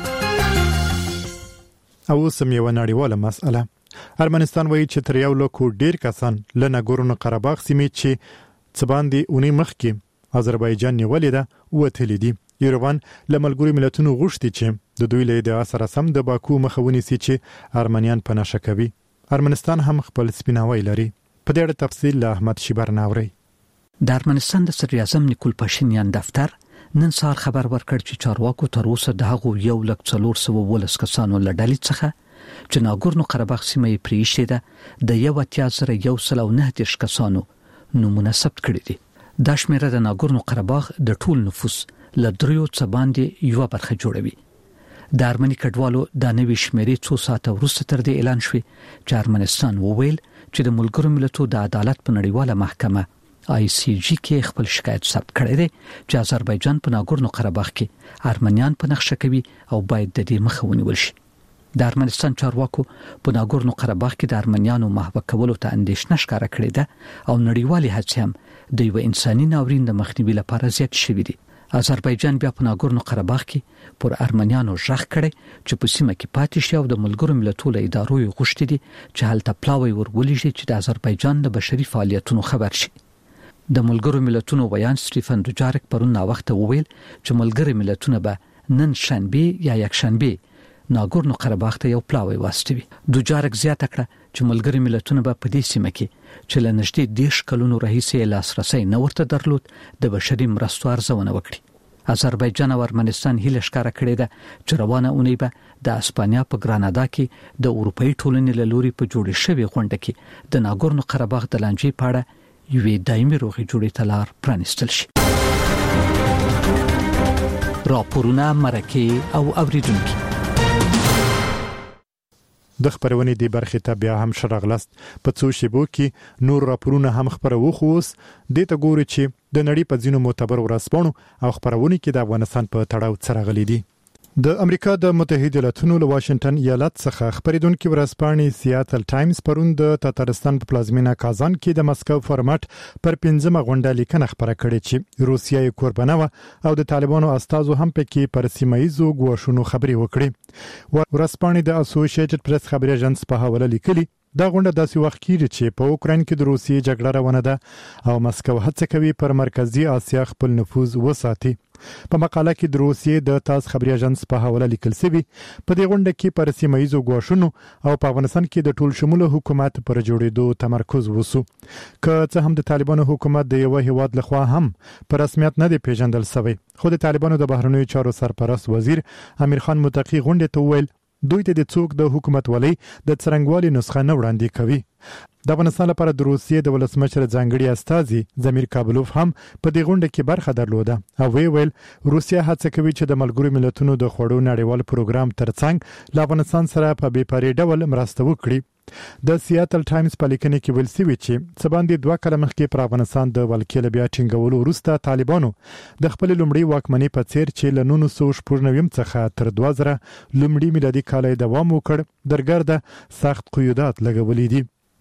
او سم یو نړیواله مسأله. ارمنستان وایي چې تر 1 لک ډیر کسان له ناګورنو قرهباغ سیمې چې څه باندې اونۍ مخکې آذربایجان نیولې ده وتلې دي. ایروان له ملګرو ملتونو غوښتي چې د دوی له ادعا سره سم د باکو مخه ونیسي چې ارمنیان په نشه کوي. ارمنستان هم خپل سپیناوی لري. په دې اړه تفصیل له احمد شیبر ناوري. د ارمنستان د صدر اعظم نیکول پاشینیان دفتر نن سهار خبر ورکړ چې چارواکو تر اوسه د هغو 1,412 کسانو له ډلې څخه چې ناګورنو قرهباغ سیمه یې پریښې ده د 1,119 کسانو نمونه ثبت کړي دي. دا شمیره د ناګورنو قرهباغ د ټول نفوس له 3 څخه باندې یو برخه جوړوي. د ارمني کډوالو د نوې شمیرې 2 ساعته وروسته تر دې اعلان شوی چې ارمنستان وویل چې د ملګرو ملتونو د عدالت په نړیواله محکمه ICJ کې خپل شکایت ثبت کړی دی چې آذربایجان په ناګورنو قرهباغ کې ارمنیان په نقشه کوي او باید د دې مخه ونیول شي. د ارمنستان چارواکو په ناګورنو قرهباغ کې د ارمنیانو محو کولو ته اندېښنه ښکاره کړې ده او نړیوالې هڅې هم د یو انساني ناورین د مخنیوي لپاره زیات شوې دي. آذربایجان بیا په ناګورنو قرهباغ کې پر ارمنیانو ژغ کړي چې په سیمه کې پاتې شي او د ملګرو ملتونو ادارو غوښتي دي چې هلته پلاوی ورولېږي چې د آذربایجان د بشري فعالیتونو خبر شي. د ملګرو ملتونو ویان سټیفن دوجارک پرون ناوخته وویل چې ملګرو ملتونه به نن شنبه یا یک شنبه ناګورنو قرهباغ ته یو پلاوی واستوي. دوجارک زیاته کړه چې ملګري ملتونه به په دې سیمه کې چې له نږدې 10 کلونو راهیسې لاسرسي نه ورته درلود د بشري مرستو ارزونه وکړي. آذربایجان او ارمنستان هیله ښکاره کړې ده چې روانه اونۍ به د اسپانیا په ګرانادا کې د اروپאי ټولنې له لوري په جوړې شوې غونډه کې د ناګورنو قرهباغ د لانجې په اړه یوې دایمي روغې جوړې ته لار پرانیستل شي. راپورونه مرکه او اوریدونکو د خبرونې دی برخه ته بیا هم شرغلست په څو شیبو کې نور راپورونه هم خبرو خووس د ته ګوري چې د نړۍ په ځینو معتبر ورځپاڼو او خبرونه کې د افغانستان په تړاو سره دي. د امریکا د متحده ایالاتونو له واشنگټن ایالت څخه خبرېدونکو ورځپاڼې سیاتل ټایمز پرون د تاتارستان په پلازمینه کازان کې د مسکو فارمټ پر 15مه غونډه لیکنه خبره کړې چې روسیه یې قربانه و او د طالبانو استازو هم پکې پر سیمایزو ګوښونو خبرې وکړې. ورځپاڼې د اسوسییټډ پریس خبري اژانس په حواله لیکلي دا غونډه داسې وخت کېږي چې په اوکراین کې د روسیې جګړه روانه ده او مسکو هڅه کوي پر مرکزی اسیا خپل نفوذ وساتي. په مقاله کې د روسیې د تاس خبري اژانس په حواله لیکل شوی په دې غونډه کې پر سیمایزو ګوښونو او په افغانستان کې د ټول شموله حکومت پر جوړېدو تمرکز وسو. که څه هم د طالبانو حکومت د یو هیواد لخوا هم په رسمیت نه دی پیژندل شوی، خو د طالبانو د بهرنیو چارو سرپرست وزیر امیر خان متقی غونډه ته ویل دوی ته د څوک د حکومت ولې د څرنګوالي نسخه نه وړاندې کوي. د افغانستان لپاره د روسیې د ولسمشر ځانګړي استازي زمیر کابلوف هم په دې غونډه کې برخه درلوده او ویل روسیه هڅه کوي چې د ملګرو ملتونو د خوړو نړیوال پروګرام ترڅنګ له افغانستان سره په بې پرې ډول مرسته وکړي. د سیاتل ټایمز په لیکنه کې ویل شوی چې څه باندې 2 کاله مخکې پر افغانستان د ولکې بیا ټینګولو وروسته طالبانو د خپل لومړی واکمنۍ په څیر چې له 1990 څخه تر 2000 لومړی میلادي کال دوام وکړ درګرده سخت قیودات لګولې دي.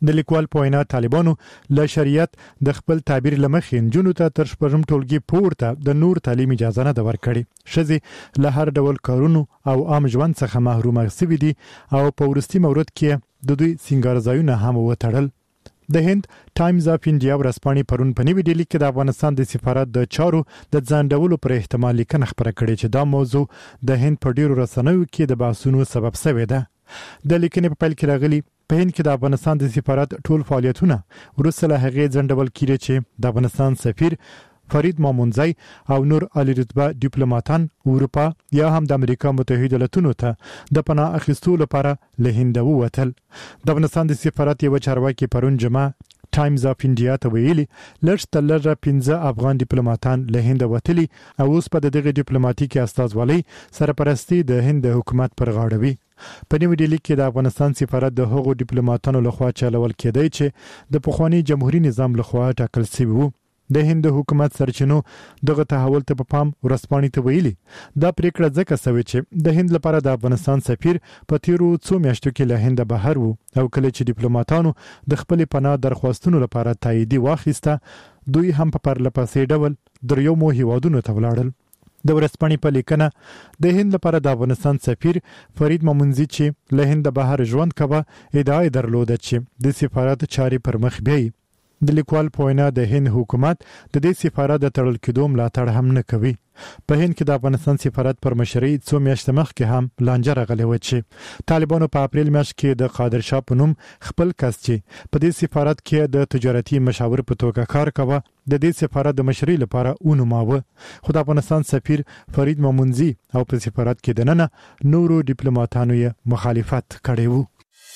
د لیکوال په وینا طالبانو له شریعت د خپل تعبیر لمخې نجونو ته تر شپږم ټولګي پورته د نور تعلیم اجازه نه ورکړي. شذې له هر ډول کارونو او عام ژوند څخه محروم شوي دي او په وروستي مورد کې د دوی سنگارځایونه هم وتړل. د هند ټایمز اف انډیا ورځپاڼې پرون په نوې ډیلي کې د افغانستان د سفارت د چارو د ځانډولو پر احتمال لیکنه خبره کړې چې دا موضوع د هند په ډیرو رسنیو کې د بحثونو سبب شوې ده. د لیکنې په پیل کې راغلي په هند کې د افغانستان د سفارت ټول فعالیتونه وروسته له هغې ځنډول کیږي چې د افغانستان سفیر فرید مامونزی او نور عالی رتبه ډیپلوماټان اروپا یا هم د امریکا متحده ایالاتونو ته د پناه اخیستو لپاره له هند ووتل. د افغانستان د سفارت یو چارواکي پرون جمعه ټایمز اف انډیا ته ویلي لږ تر لږه 15 افغان ډیپلوماټان له هند وتلي او اوس په دغه ډیپلوماټیکي استازولۍ سرپرستی د هند حکومت پر غاړه وي. په نوې ډیلي کې د افغانستان سفارت د هغو ډیپلوماټانو لخوا چلول کېدی چې د پخوانی جمهوریت نظام لخوا ټاکل شوی وو. د هند حکومت سرچینو دغه تحول ته په پام ورسپانې ته ویلي دا پریکړه ځکه شوې چې د هند لپاره د افغانستان سفیر په تیرو څو میاشتو کې له هند بهر وو او کله چې ډیپلوماټانو د خپل پناه درخواستونو لپاره تاییدي واخیسته دوی هم په پرلپسې ډول دریو مو هیوادونو ته ولاړل. د ورځپاڼې په لیکنه د هند لپاره د افغانستان سفیر فرید مامونزی چې له هند بهر ژوند کوي ادعا درلوده چې د سفارت چارې پر مخ بیاي. د لیکوال په وینا د هند حکومت د دې سفارت د تړل کېدو ملاتړ هم نه کوي. په هند کې د افغانستان سفارت پر مشرۍ څو میاشتې مخکې هم لانجه راغلی و چې طالبانو په اپریل میاشت کې د قادر شاه په نوم خپل کس چې په دې سفارت کې د تجارتي مشاور په توګه کار کوي د دې سفارت د مشرۍ لپاره ونوماوه. خو د افغانستان سفیر فرید مامونزی او په سفارت کې دننه نورو ډیپلوماټانو یې مخالفت کړی وو.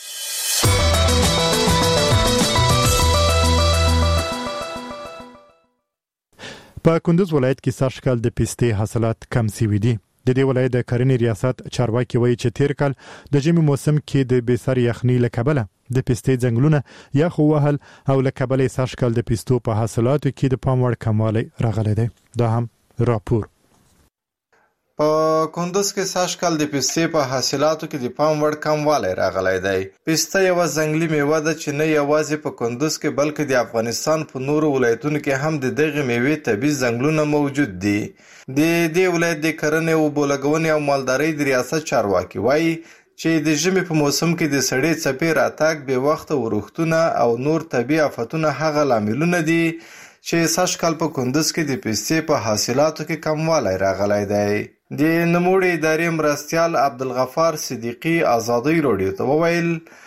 په کندوز ولایت کې سږکال د پستې حاصلات کم شوي دي. د دې ولایت د کرنې ریاست چارواکي وایي چې تیر کال د ژمي موسم کې د بېساري یخنۍ له کبله د پستې ځنګلونه یخ ووهل او له کبله سږکال د پستو په حاصلاتو کې د پام وړ کموالی راغلی دی. دا هم راپور. په کندوز کې سږکال د پستې په حاصلاتو کې د پام وړ کموالی راغلی دی. پسته یوه ځنګلي میوه ده چې نه یوازې په کندوز کې بلکې د افغانستان په نورو ولایتونو کې هم د دغې میوې طبیعي ځنګلونه موجود دي. د دې ولایت د کرنې اوبو لګونې او مالدارۍ د ریاست چارواکي وایي چې د ژمي په موسم کې د سړې څپې راتګ بې وخته ورښتونه او نور طبیعي آفتونه هغه لاملونه دي چې سږکال په کندوز کې د پستې په حاصلاتو کې کموالی راغلی دی. د نوموړي ادارې مرستیال عبدالغفار صدیقي ازادۍ راډیو ته وویل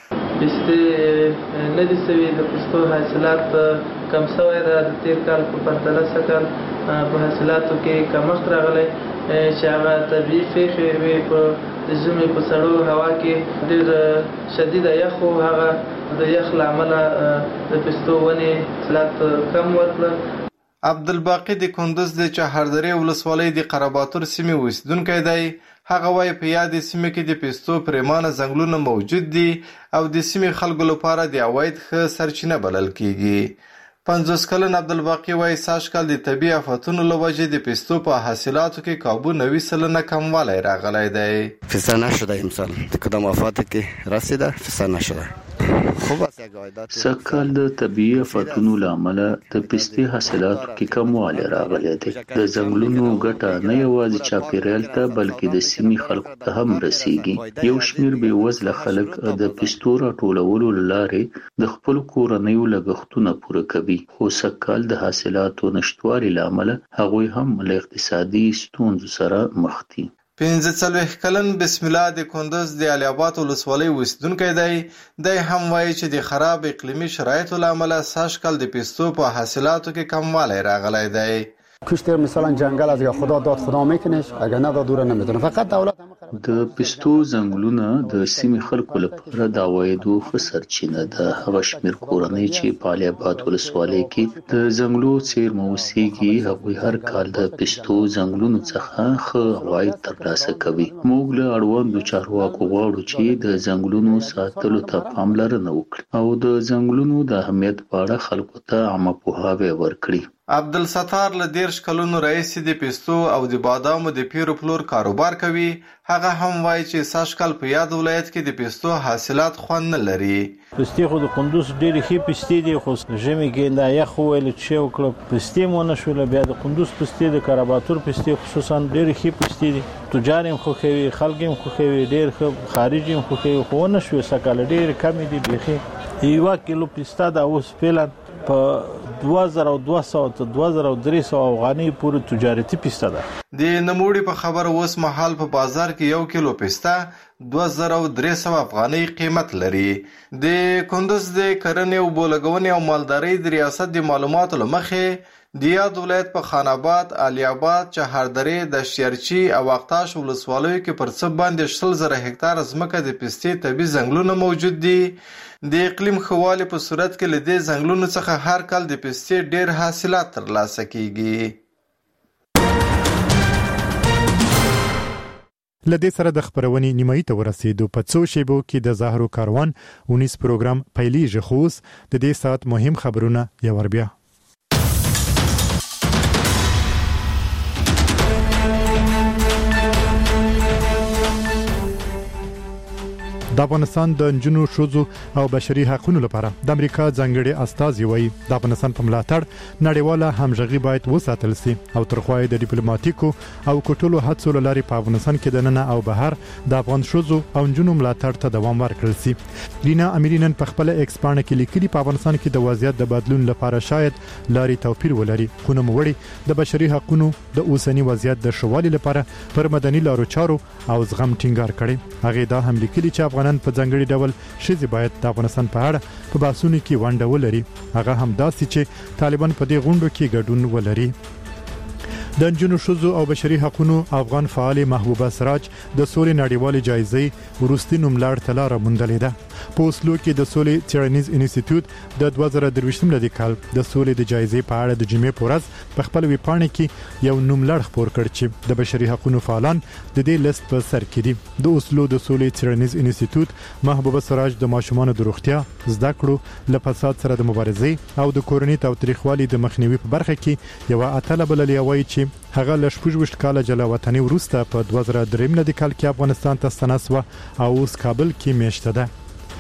پستې نه دي سوي د پستو حاصلات کم شوی ده. د تیر کال په پرتله سږکال په حاصلاتو کې کمښت راغلی چې هغه طبیعي پېښې وې په د ژمي په سړو هوا کې ډېر شدیده یخ و. هغه د یخ له امله د پستو ونې حاصلات کم ورکړل. عبدالباقي د کندوز د چهاردرې ولسوالۍ د قرهباتور سیمې اوسیدونکی دی. هغه وایي په یادې سیمې کې د پستو پرېمانه ځنګلونه موجود دي او د سیمې خلکو لپاره د عواید ښه سرچینه بلل کېږي. 50 کلن عبدالباقي وایي سږکال د طبیعي آفتونو له وجې د پستو په حاصلاتو کې کابو 90% کموالی راغلی دی. پسته نشده امسال د کدام آفات کې رسیده پسته نشده. سږکال د طبیعي آفتونو له امله د پستې حاصلاتو کې کموالی راغلی دی. د ځنګلونو ګټه نه یوازې چاپیریال ته بلکې د سیمې خلکو ته هم رسیږي. یو شمېر بېوزله خلک د پستو راټولولو له لارې د خپلو کورنیو لګښتونه پوره کوي. خو سږکال د حاصلاتو نشتوالي له امله هغوی هم له اقتصادي ستونزو سره مخ دي. 45 کلن بسم الله د کندوز د علي آباد ولسوالۍ اوسیدونکی دی. دی هم وایي چې د خراب اقلیمي شرایطو له امله سږکال د پستو په حاصلاتو کې کموالی راغلی دی. کشتر مثلا جنگل از یا خدا داد خدا میکنش اگر نداد دوره نمیدونه. فقط دولت د پستو ځنګلونه د سیمې خلکو لپاره د عوایدو ښه سرچینه ده. هغه شمېر کورنۍ چې په علي آباد ولسوالۍ کې د ځنګلو څیرمه اوسېږي هغوی هر کال د پستو ځنګلونو څخه ښه عواید ترلاسه کوي. موږ له اړوندو چارواکو غواړو چې د ځنګلونو ساتلو ته پاملرنه وکړي او د ځنګلونو د اهمیت په اړه خلکو ته عامه پوهاوی ورکړي. عبدالستار له 10 کلونو رئیس د پیستو او د بادامو د پیرو پلور کاروبار کوي. هغه هم وایي چې ساشکال په یاد ولایت کې د پیستو حاصلات خوند نه لري. پستې خو د قندوز ډېرې ښې پستې دي، خو ژمي کې دا یخ وویل چې وکړه پستې مو نه شوله. بیا د قندوز پستې د کاراباتور پستې خصوصا ډېرې ښې پستې دي، تجار هم خوښوي، خلک هم خوښوي، ډېر ښه خارجي هم خوښوي، خو ونه شوې سږکال ډېرې کمې دي بیخي. 1 کیلو پسته دا اوس فعلا په 2200 تر 2300 افغانۍ پورې تجارتي پسته ده. د نموړي په خبر اوس مهال په بازار کې 1 کیلو پسته 2300 افغانۍ قیمت لري. د کندوز د کرنې او بولګونې او مالدارۍ د ریاست د معلوماتو لمخې د یاد ولایت په خان آباد، علي آباد، چهاردرې، دشتیارچي او اقتاش ولسوالیو کې پر څه باندې 100,000 هکتار ځمکه د پستې طبي ځنګلونه موجود دي. د اقلیم ښه په صورت کې له دې ځنګلونو څخه هر کال د پستې ډېر حاصلات ترلاسه کیږي. لدې سره د خبرونې نیمایي ته ورسېدو. په څو شیبو کې د زهرو کاروان 19 پروګرام پیلېږي، خو اوس د دې ساعت مهم خبرونه یو ور بیا. د افغانستان د نجونو شوزو او بشري حقوقو لپاره د امریکا ځانګړي استازي وایي د افغانستان په ملاتړ نړیواله همغږي باید وساتل شي او ترخوای د ډیپلوماټیکو او کوټلو هڅو لاري په افغانستان کې د نن او بهر د افغان شوزو او نجونو ملاتړ ته دوام ورکړل شي. لینا امیرینن په خپل ایکسپانډ کې لیکلي په افغانستان کې د وضعیت د بدلون لپاره شاید لاري توپیر ولري، خو نو موړي د بشري حقوقو د اوسنی وضعیت د شوالي لپاره پر مدني لارو چارو او زغم ټینګار کړي. هغه دا هم لیکلي چې افغانان په ځانګړي ډول شذ باید د افغانستان په اړه په باسونو کې ونډه ولري. هغه هم داسې چې طالبان په دې غونډو کې ګډون ولري. د نجونو شوزو او بشري حقوقو افغان فعال محبوبه سراج د سولې نړیوالې جایزې ورستي نوملړ تلاره موندلې ده. په اوسلو کې د سولې څېړنیز انسټیټیوټ د 2023 ملي کال د سولې د جایزې په اړه د جمعې په ورځ په خپل ویبپاڼه کې یو نوملړ خپور کړ چې د بشري حقوقو فعالان د دې لیست په سر کې دي. د اوسلو د سولې څېړنیز انسټیټیوټ محبوبه سراج د ماشومان د روغتیا، زده کړو، له فساد سره د مبارزې او د کورنۍ تاوتریخوالي د مخنیوي په برخه کې یو اتله بللې وایي چې هغه ل 14 کال جلا وطني وروسته په 2003 ملي کال کې افغانستان ته ستنسوه او اوس کابل کې میشته ده.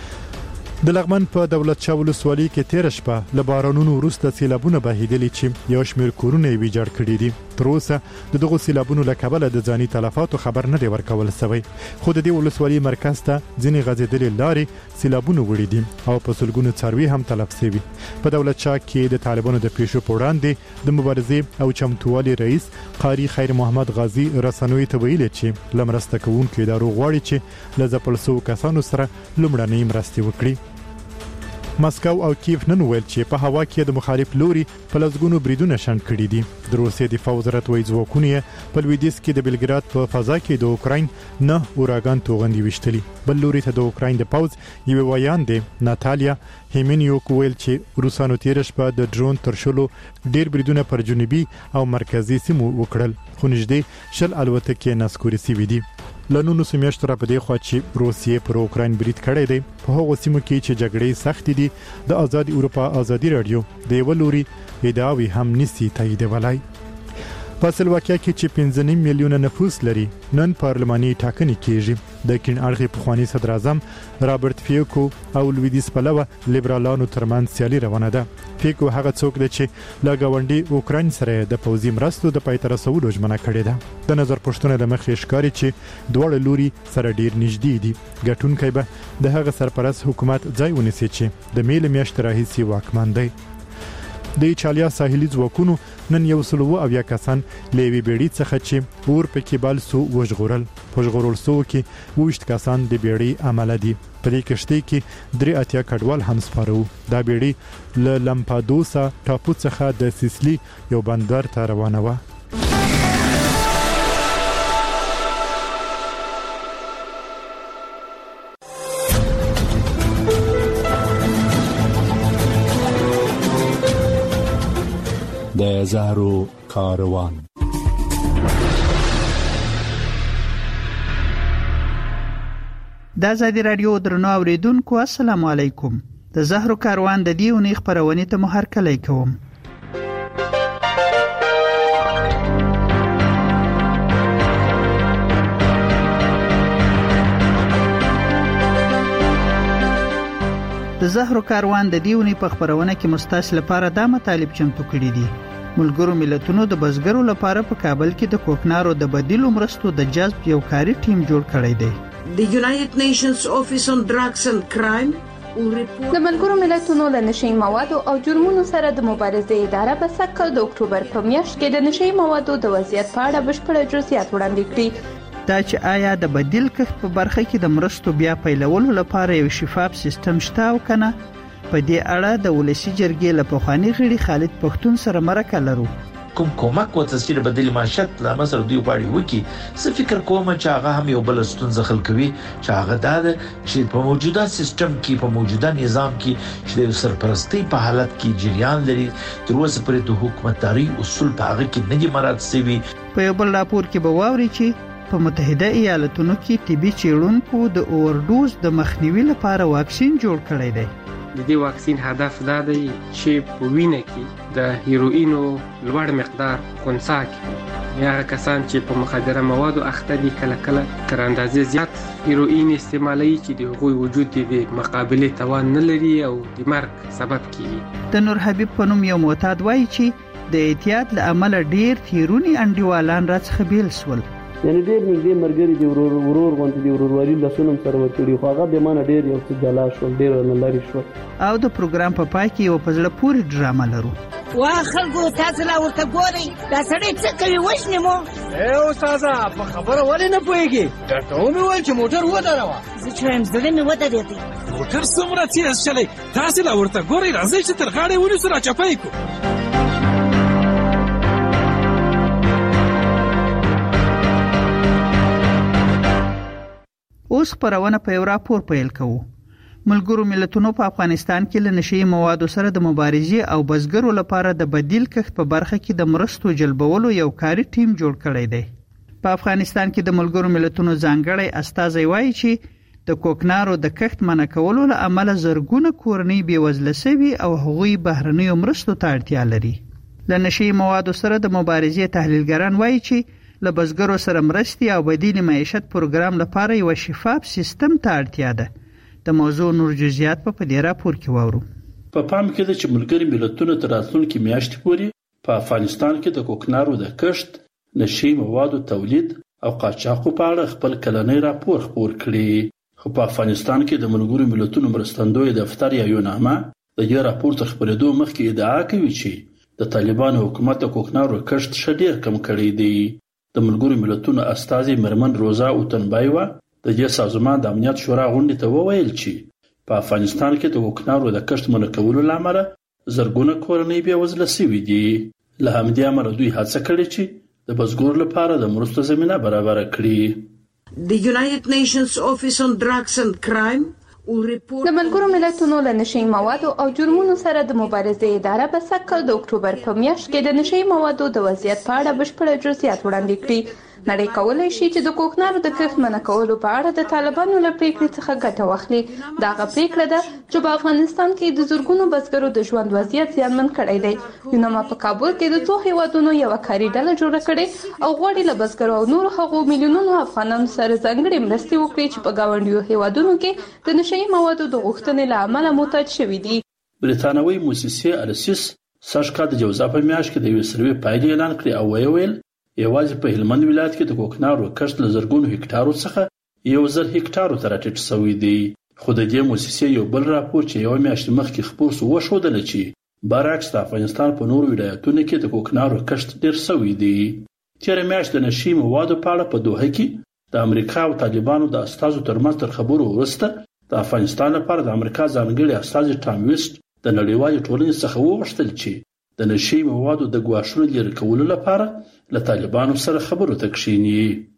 د لغمن په دولت شاه ولسوالۍ کې 13 شپه له بارانونو وروسته سیلابونه بهیدلي چې یو شمېر کورونه ویجاړ کړي دي. تر اوسه د دغو سیلابونو له کبله د ځاني تلفاتو خبر نه دی ورکول شوی، خو د دې ولسوالۍ مرکز ته ځینې غځېدلې لارې سیلابونه وړي دي او په سلګونو څاروي هم تلف شوي. په دولت شاه کې د طالبانو د پیښو په وړاندې د مبارزې او چمتووالي رئیس قاری خیر محمد غازی رسنوي ته ویلي چې لمرسته کوونکو ادارو غواړي چې له ځپل شوو کسانو سره لومړنۍ مرستې وکړي. مسکو او کیف نن ویل چې په هوا کې د مخالف لوري په لزګونو بریدونه شنډ کړي دي. د روسیې دفاع وزارت وایي ځواکونه په لویدیځ کې د بلګراد په فضا کې د اوکراین نه اوراګان توغندي وشتلي. بل لوري ته د اوکراین د پوز یو ویان دی ناتالیا هیمنیوک ویل چې روسانو تیر شپه د ډرون ترشلو ډیر بریدونه پر جنوبي او مرکزی سیمو وکړل، خو نږدې 10 الوتکې نسکوري سوي دي. لنونو سمیاشت را په دې خوا چې روسیې پر اوکراین برید کړی دی. په هغو سیمو کې چې جګړې سخت دي د آزاد اروپا آزادي رادیو د یو لوري ادعاوی هم نسی تاییدولای. په سلواکیا کې چې 15 میلیونه نفوس لري نن پارلماني ټاکنې کیږي. د کین اړخي پخوانی صدر اعظم رابرټ فیکو او لویدیس پلوه لیبرالانو ترمنځ سیالي روانه ده. فیکو هغه څوک دی چې لا غونډي اوکراین سره د پوځي مرستو د پای تر رسولو ژمنه کړې ده. د نظر پښتنه د مخې ښکاری چې دوړ لوري سره ډیر نږدې دي. ګټونکي به د هغه سرپرست حکومت ځای ونیسي چې د میل میاشت راهیسي واکمن دی. د ایټالیا ساحلي ځواکونو نن یو سلو او یا کسان لیوی بیړی څخه چې اور په کې بل سو وژغورل. پژغورل سو کې وښت کسان د بیړی عمل دي. په دې کشته کې 3 کډوال هم سپارو. دا بیړی ل لمپادوسا ټاپو څخه د سیسلی یو بندر ته روانه و. د زهرو کاروان. د آزادي رادیو درنو اوریدونکو السلام علیکم. د زهرو کاروان د دې ونې خبرونه ته مو هرکلی کوم. د زهرو کاروان د دیونی په خبرونه کې مستاس لپاره دا مطالب چمتو کړي دي. ملګرو ملتونو د بزګرو لپاره په کابل کې د کوکنارو د بدیلو مرستو د جذب یو کاري ټیم جوړ کړی دی. The United Nations Office on Drugs and Crime د ملګرو ملتونو له نشي موادو او جرمونو سره د مبارزې اداره په سکل د اکتوبر په میاشت کې د نشي موادو د وضعیت په اړه بشپړ جزئیات وړاندې کړي. دا چې آیا د بدیل کښت په برخه کې د مرستو بیا پیلولو لپاره یو شفاف سیستم شته او کنه، په دې اړه د ولسی جرګې له پخوانی غړي خالد پښتون سره مرکه لرو. کوم کومک او تسهیل بدیل معیشت لا مسر دوی پاړي وکي څه فکر کوم چې هغه هم یو بل ستونزه خل کوي چې هغه د چې په موجوده سیستم کې په موجوده نظام کې چې سرپرستی په حالت کې جریان لري تر اوسه پورې د حکومتداري اصول په هغه کې نه دي مراعات شوي. په یو بل راپور کې به واوري چې په متحده ایالاتونو کې طبي چیرونکو د اوورډوز د مخنیوي لپاره واکسین جوړ کړی دی. د دې واکسین هدف دا دی چې په وینه کې د هیروینو لوړ مقدار خنثی کړي. هغه کسان چې په مخدره موادو اخته دي کله کله تر اندازې زیات هیروین استعمالوي چې د هغوی وجود د مقابله توان نه لري او د مرګ سبب کیږي. د نور حبیب په نوم یو معتاد وایي چې د احتیاط له امله ډیر هیرونی انډیوالان راڅخه بیل سول. یعنی ډېر نږدې مرګري دی ورور غونډې دی وروروالي لاسونه سره ورکړي خو هغه به مانه ډېر یو څه جلا شو ډېر نه لري شو. او د پروګرام په پای کې یو پزړه پوری ډرامه لرو. وا خلکو تاسو لا ورته ګورئ دا سړی څه کوي وښنه مو استاذه په خبره ولې نه پوهیږي درته مې وویل چې موټر ودروه زه چې وایم زړه مې ودرېدی موټر څومره تېز چلی تاسو لا ورته ګورئ راځئ چې تر غاړې ونیسو راچپی کړو. اوس خبرونه په یو راپور پیل کوو. ملګرو ملتونو په افغانستان کې له نشي موادو سره د مبارزې او بزګرو لپاره د بدیل کښت په برخه کې د مرستو جلبولو یو کاري ټیم جوړ کړی دی. په افغانستان کې د ملګرو ملتونو ځانګړی استازی وایي چې د کوکنارو د کښت منع کولو له امله زرګونه کورنۍ بېوزله شوي او هغوی بهرنیو مرستو ته اړتیا لري. له نشي موادو سره د مبارزې تحلیلګران وایي چې له بزګرو سره مرستي او بدیل معیشت پروګرام لپاره یو شفاف سیستم ته اړتیا ده. د موضوع نور جزئیات په دې راپور کې وورو. په پام کې ده چې ملګري ملتونه تر راتلونکي میاشتې پورې په افغانستان کې د کوکنارو د کښت، نشي موادو تولید او قاچاقو په اړه خپل کلنی راپور خپور کړي. خو په افغانستان کې د ملګرو ملتونو مرستندوی دفتر یا یونامه د دې راپور تر خپرېدو مخکې ادعا کوي چې د طالبانو حکومت د کوکنارو کښت ډېر کم کړی دی. د ملګرو ملتونو استازي مرمن روزا اوتنبایوا د دې سازمان د امنیت شورا غونډې ته وویل چې په افغانستان کې د کوکنارو د کښت منع کولو لامل زرګونه کورنۍ بېوزله شوي دي. له همدې امله دوی هڅه کړې چې د بزګرو لپاره د مرستو زمینه برابر کړي. The United Nations Office on Drugs and Crime د ملګرو ملتونو له نشي موادو او جرمونو سره د مبارزې اداره په سکل د اکتوبر په میاشت کې د نشي موادو د وضعیت په اړه بشپړ جزئیات وړاندې کړي. نړۍ کولای شي چې د کوکنارو د کښت منع کولو په اړه د طالبانو له پریکړې څخه ګټه واخلي. دا هغه پریکړه ده چې په افغانستان کې د زرګونو بزګرو د ژوند وضعیت زیانمن کړی دی. یوناما په کابل کې د څو هیوادونو یو کاري ډله جوړه کړې او غواړي له بزګرو او نورو هغو میلیونونو افغانانو سره ځانګړې مرستې وکړي چې په ګاونډیو هیوادونو کې د نشي موادو د غوښتنې له امله محتاج شوي دي. بریتانوي موسسې السیس سږ د جوزا په میاشت کې د یو سروې پایلې اعلان کړې او ویل یوازې په هلمند ولایت کې د کوکنارو کښت له زرګونو هکټارو څخه 1000 هکټارو ته راټیټ شوی دی. خو د دې موسسې یو بل راپور چې یو میاشت مخکې خپور شو وښودل چې برعکس د افغانستان په نورو ولایتونو کې د کوکنارو کښت ډېر شوی دی. تېره میاشت د نشي موادو په اړه په دوحه کې د امریکا او طالبانو د استازو ترمنځ تر خبرو وروسته د افغانستان لپاره د امریکا ځانګړي استازي ټام ویسټ د نړیوالې ټولنې څخه وغوښتل چې د نشي موادو د ګواښونو لرې کولو لپاره له طالبانو سره خبرو ته کښیني.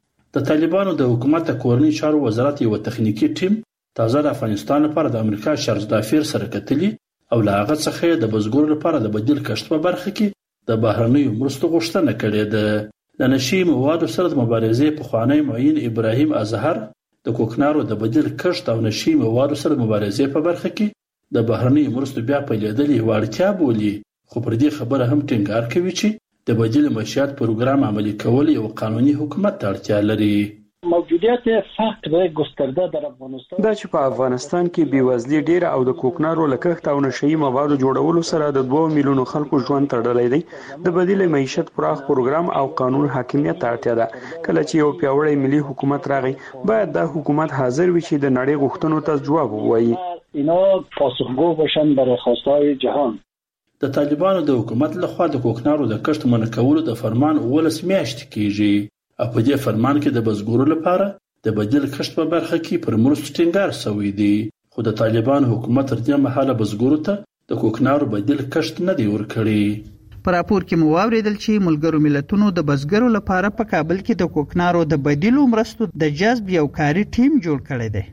د طالبانو د حکومت کورنۍ چارو وزارت یو تخنیکی ټیم تازه د افغانستان لپاره د امریکا شرزدافیر سره کتلی او له هغه څخه د بزګرو لپاره د بدیل کښت په برخه کې د بهرنیو مرستو غوښتنه کړې ده. د نشي موادو سره د مبارزې پخوانی معین ابراهیم ازهر د کوکنارو د بدیل کښت او نشي موادو سره د مبارزې په برخه کې د بهرنیو مرستو بیا پیلېدل یوه اړتیا بولي. خو پر دې خبره هم ټینګار کوي چې د بدیل معیشت پروګرام عملي کول یو قانوني حکومت ته اړتیا لري. موجودیت فقر گسترده در افغانستان دا چې په افغانستان کې بیوزلي ډیره او د کوکنارو لکښت او نشئی موادو جوړولو سره د 2 میلیونو خلکو ژوند تړلی دی. د بدیل معیشت پراخ پروګرام او قانون حاکمیت ته اړتیا ده. کله چې یو پیاوړی ملي حکومت راغی باید دا حکومت حاضر وي چې د نړۍ غوښتنو ته ځواب ووایي. اینا پاسخگو باشن برای خواستهای جهان. د طالبانو د حکومت لخوا د کوکنارو د کښت منع کولو د فرمان 18 میاشتې کیږي. په دې فرمان کې د بزګرو لپاره د بدیل کښت په برخه کې پر مرستو ټینګار شوی دی، خو د طالبان حکومت تر دې مهاله بزګرو ته د کوکنارو بدیل کښت نه دی ورکړی. په راپور کې مو واوریدل چې ملګرو ملتونو د بزګرو لپاره په کابل کې د کوکنارو د بدیلو مرستو د جذب یو کاري ټیم جوړ کړی دی.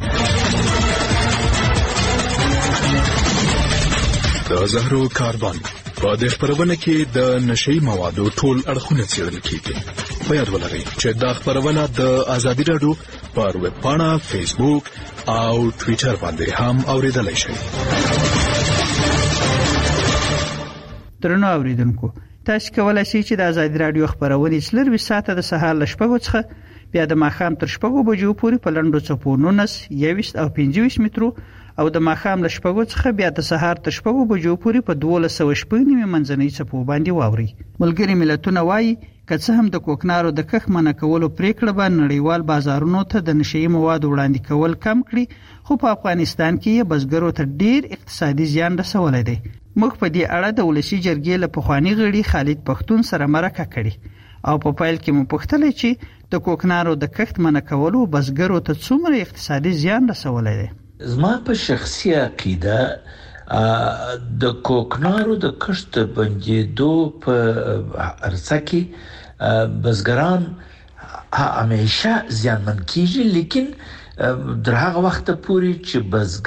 د زهرو کاربن په دې خبرونه کې د نشئی موادو ټول اړخونه څېړل کیږي. په یاد ولرئ چې دا خبرونه د ازادي رادیو پر ویب پاڼه، فیسبوک او ټوئیټر باندې هم اوریدلای شئ. درنو اوریدونکو، تاسو کولای شئ چې د ازادي رادیو خبرونه سلروي ساعته د سهار ل 6 څخه بیا د ماښام تر 6 بجو پورې په لنډو څپو 19 21 او 25 مترو او د ماښام ل 6 څخه بیا د سهار تر 6 بجو پورې په 12:15 منځنۍ څپو باندې واوري. ملګری ملتونه وایي که څه هم د کوکنارو د کښت منع کولو پریکړه به نړیوال بازارونو ته د نشئی موادو وړاندې کول کم کړي، خو په افغانستان کې یې بزګرو ته ډیر اقتصادي زیان رسولی دی. موږ په دې اړه د ولسی جرګې له پخوانی غړي خالد پښتون سره مرکه کړې او په پایل کې مو پوښتنه چې د کوکنارو د کښت منع کولو بزګرو ته څومره اقتصادي زیان رسولی دی. زما په شخصي عقیده د کوکنارو د کښت بندیدو په ارڅه کې بزګران همیشه زیانمن کیږي، لیکن در هغه وخت پورې چې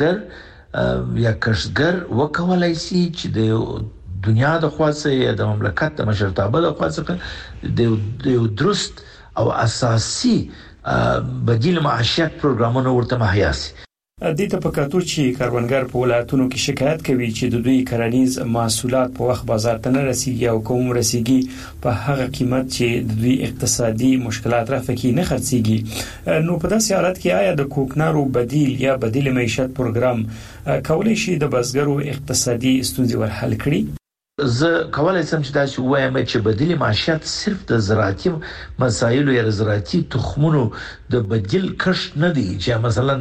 بزګر یا کښتګر وکولای شي چې د دنیا د خواصه یا د مملکت د مشرتابه د خواصه د درست او اساسي بدیل معیشت پروګرامونه ورته مهیا شي. دې ته پکاتو چې کاروانګر په ولایتونو کې شکایت کوي چې د دوی کرنیز محصولات په وخت بازار ته نه رسیږي او کوم رسیږي په هغه قیمت چې د دوی اقتصادي مشکلات رافع کې نه خرڅيږي. نو په داسې حالت کې آیا د کوکنارو بدیل یا بدیل معیشت پروګرام کولای شي د بزګرو اقتصادي ستونزې ورحل کړي؟ زه کولای شم چې دا وایم چې بدیل معیشت صرف د زراعتي مسایلو یا زراعتي تخمونو د بدیل کښت نه دی چې مثلا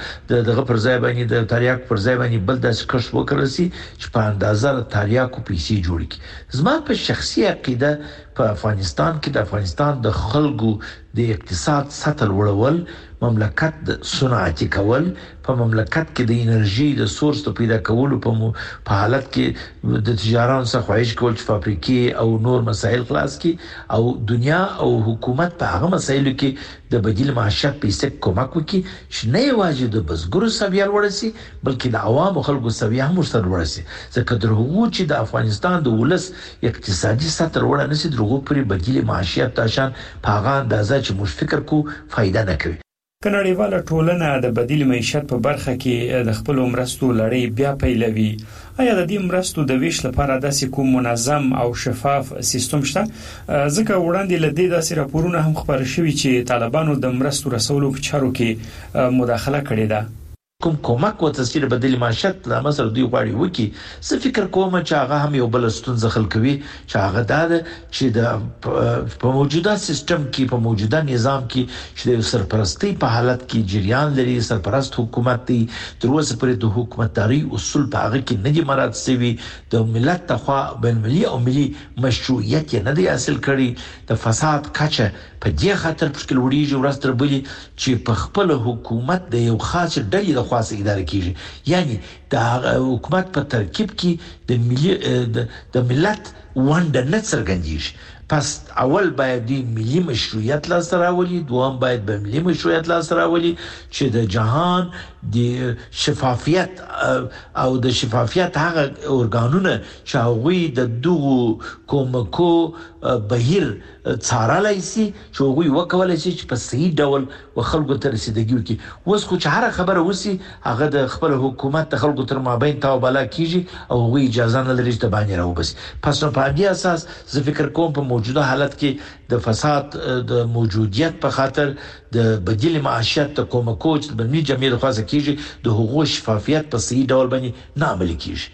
دغه پر ځای باندې د تریاک پر ځای باندې بل د کښت وکړل شي چې په اندازه تریاکو پیسې جوړ کړي. زما په شخصي عقیده په افغانستان کې د افغانستان د خلکو د اقتصاد سطح لوړول، مملکت د صنعتي کول، په مملکت کې د انرژي د سورس ته پیدا کولو په حالت کې د تجارت څخه خواهش کول چې فابریکې او نور مسایل خلاص کی او دنیا او حکومت په هغه مسایلو کې د بدیل معیشت په څیر کومک وکړي چې نه یوازې د بزګرو سویه لوړ شي بلکې د عوامو خلکو سویه هم ورسره لوړ شي. ځکه درغو چې د افغانستان د ولس اقتصادي سطح لوړ نه شي درغو پر بدیل معیشت تاشان په هغه اندازه چې موږ فکر کو فائدہ نه کوي. کنړیواله ټولنه د بدیل معیشت په برخه کې د خپل مرستو لړۍ بیا پیلوي. آیا د دې مرستو د ویش لپاره داسې کوم منظم او شفاف سیستم شته؟ ځکه وړاندې لدې داسې راپورونه هم خبر شوي چې طالبانو د مرستو رسولو په چارو کې مداخله کړې ده. کوم کومک و تصویر بدیل معیشت لا مثلا دوی غواړي وکي څه فکر کوم چې هغه هم یو بل ستونزه خلکوي چې هغه دا چې د په موجوده سیستم کې په موجوده نظام کې چې د سرپرستی په حالت کې جریان لري، سرپرست حکومت دی تر اوسه پورې د حکومتداري اصول په هغه کې نه دي مراعات شوي، د ملت تخوا بین ملي او ملي مشروعیت نه دی حاصل کړي، د فساد کچه په دې خاطر مشکل وړيږي ورځ تر بلې چې په خپل حکومت د یو خاص ډلې د خاصه اداره کیږي، یعنی د حکومت په ترکیب کې د ملت ونډه نه څرګندېږي. پس اول باید دی ملي مشروعیت لاسته راولي، دوم باید به ملي مشروعیت لاسته راولي چې د جهان د شفافیت او د شفافیت هغه ارګانونه چې هغوی د دغو کومکو بهیر څارلای شي چې هغه وکولای شي چې په صحیح ډول خلکو ته رسیدګي وکړي. اوس خو چې هر خبره وسی هغه د خپل حکومت د خلکو تر مابین تاو بالا کیږي او هغه اجازه نه لري چې د باندې راوبسي. پس نو په دې اساس زه فکر کوم په موجوده حالت کې د فساد د موجودیت په خاطر د بدیل معاشیت د کومکو چې د بلنی جمعیت خاصه کیږي د حقوق شفافیت په صحیح ډول باندې نه عملي کیږي.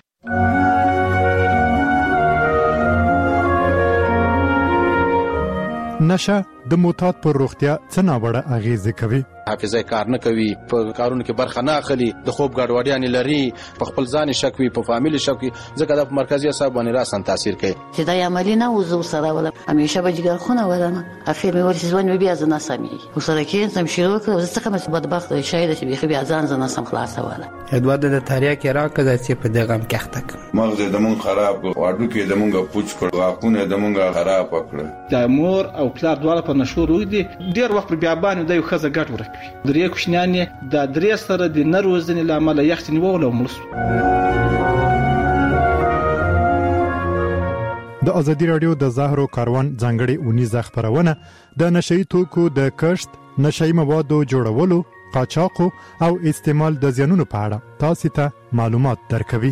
نشه د معتاد پر روغتیا څه ناوړه اغیزه کوي؟ حافظه کار نه کوي، په کارونو کې برخه نه اخلي، د خوب ګډوډیاں لري، په خپل ځان شک وي، په فامیل شک وي، ځکه د مرکزی اعصاب باندې راسن تاثیر کوي. چې دا عملی نه وزو سره ولا همیشه به جګر خونه ولنه اخر مې ورسې ځوان بیا ځنه سمي وسره کې سم شروع کړ زه څنګه مې بدبخت شاید چې بیا ځان ځنه سم خلاص ولا ادوار د تاریخ کې راکړه چې په دغه کښتک مغز د مون خراب واډو کې د مونږه پوچ کړ واقونه د مونږه خراب کړ. د مور او پلار دواړه په نشو روي دي ډیر وخت بیا باندې د یو خزه ګټ ورکوي. درې کوشنیان د درې سره د نروزنې لامل یختنی وولو ملس. د ازادي رادیو د زهرو کاروان ځانګړي اونیزه خبرونه د نشئی توکو د کښت، نشئی موادو جوړولو، قاچاق او استعمال د زیانونو په اړه تاسو ته معلومات درکوي.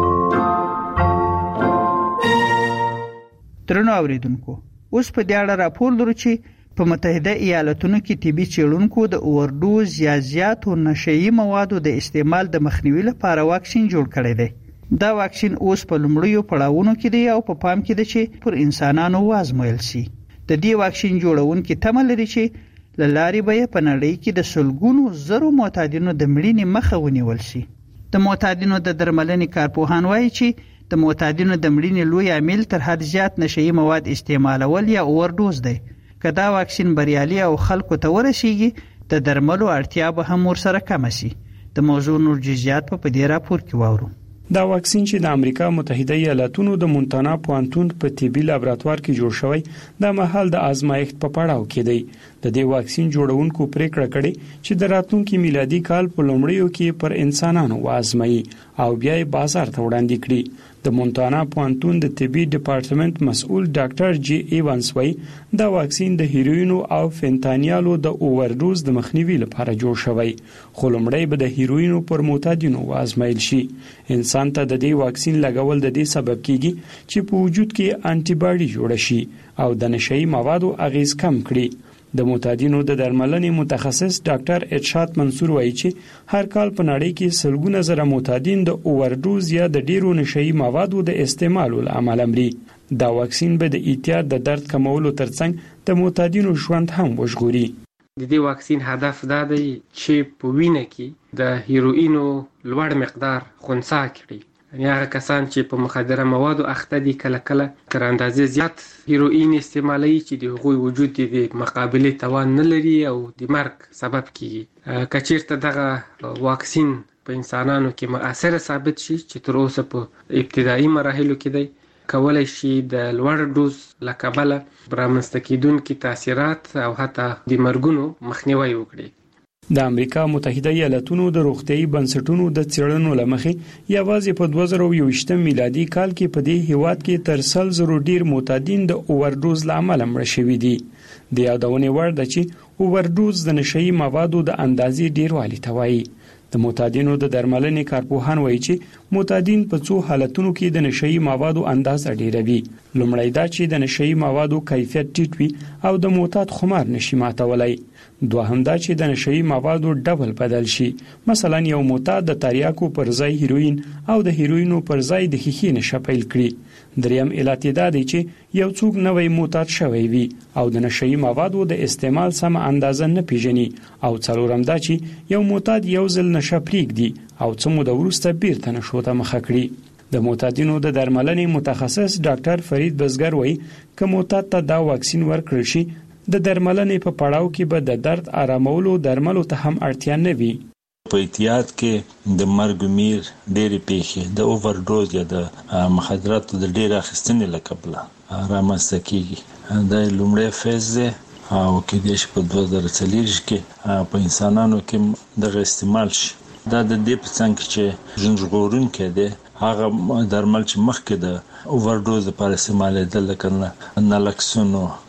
ترنو اوریدونکو اوس په دې اړه راپور لرو چې په متحده ایالاتونو کې طبي څېړونکو د اوورډوز یا زیاتو نشئی موادو د استعمال د مخنیوي لپاره واکسین جوړ کړی دی. دا واکسین اوس په لومړیو پړاوونو کې دی او په پام کې دی چې پر انسانانو وازمویل شي. د دې واکسین جوړونکو تمه لري چې لاري به په نړۍ کې د سلګونو زرو معتادینو د مړینې مخه ونیول شي. د معتادینو د درملنې کارپوهان وایي چې د معتادینو د مړینې لوی عامل تر حد زیات نشئی مواد استعمالول یا اوورډوز دی. که دا واکسین بریالي او خلکو ته ورسیږي د درملو اړتیا به هم ورسره کم شي. د موضوع نور جزئیات په دې راپور کې واورو. دا واکسین چې د امریکا متحده ایالاتونو د مونتانا پوهنتون په طبي لابراتوار کې جوړ شوی د مهال د آزمایښت په پړاو کې دی. د دې واکسین جوړونکو پریکړه کړې چې د راتلونکي میلادي کال په لومړیو کې پر انسانانو وازمایي او بیا یې بازار ته وړاندې کړي. د مونتانا پوهنتون د طبي ډپارټمنټ مسؤل ډاکټر جی ایوانس وایي دا واکسین د هیروین او فنتانیالو د اوورډوز د مخنیوي لپاره جوړ شوی، خو لومړی به د هیروین پر معتادینو وازمایل شي. انسان ته د دې واکسین لګول د دې سبب کیږي چې په وجود کې انټي باډي جوړ شي او د نشئی موادو اغیز کم کړي. د معتادینو د درملنې متخصص ډاکټر ارشاد منصور وایي چې هر کال په نړۍ کې سلګونه زره معتادین د اوورډوز یا د ډیرو نشئی موادو د استعمالو لامل مري. دا واکسین به د اعتیاد د درد کمولو ترڅنګ د معتادینو ژوند هم وژغوري. د دې واکسین هدف دا دی چې په وینه کې د هیروینو لوړ مقدار خنثی کړي. یعنی هغه کسان چې په مخدره موادو اخته دي کله کله تر اندازې زیات هیروین استعمالوي چې د هغوی وجود د مقابله توان نه لري او د مرګ سبب کیږي. که چیرته دغه واکسین په انسانانو کې مؤثر ثابت شي چې تر اوسه په ابتدایي مراحلو کې دی، کولای شي د لوړ ډوز له کبله رامنځته کېدونکي تاثیرات او حتی د مرګونو مخنیوی وکړي. د امریکا متحده ایالاتونو د روغتیايي بنسټونو د څېړنو لمخې یوازې په 2021 میلادي کال کې په دې هیواد کې تر 100 ډیر معتادین د اوورډوز لامل مړ شوي دي. د یادونې وړ ده چې اوورډوز د نشئی موادو د اندازې ډیروالی ته وایي. د معتادینو د درملنې کارپوهان وایي چې معتادین په څو حالتونو کې د نشئی موادو اندازه ډیروي. لومړی دا چې د نشئی موادو کیفیت ټیټ وي او د معتاد خمار نشي ماتولای. دوهم دا چې د نشئی موادو ډبل بدل شي. مثلا یو معتاد د تریاکو پر ځای هیروین او د هیروینو پر ځای د خیخي نشه پیل کړي. دریم علت دا دی چې یو څوک نوې معتاد شوی وي او د نشئی موادو د استعمال سم اندازه نه پیژني، او څلورم دا چې یو معتاد یو ځل نشه پرېږدي او څه موده وروسته بیرته نشو ته مخه کړي. د معتادینو د درملنې متخصص ډاکټر فرید بزګر وایي که معتاد ته دا واکسین ورکړل شي د درملنې په پړاو کې به د درد آرامولو درملو ته هم اړتیا نه وي. په احتیاط کې د مرګ میر ډېرې پیښې د اوورډوز یا د مخدراتو د ډېر اخیستنې له کبله رامنځته کیږي. دا لومړی فیز دی او کېدای شي په 2040 کې په انسانانو کې دغه استعمال شي. دا د دې په څنګ کې چې ژوند ژغورونکی دی، هغه درمل چې مخکې د اوورډوز لپاره استعمالېدل لکه نالکسون،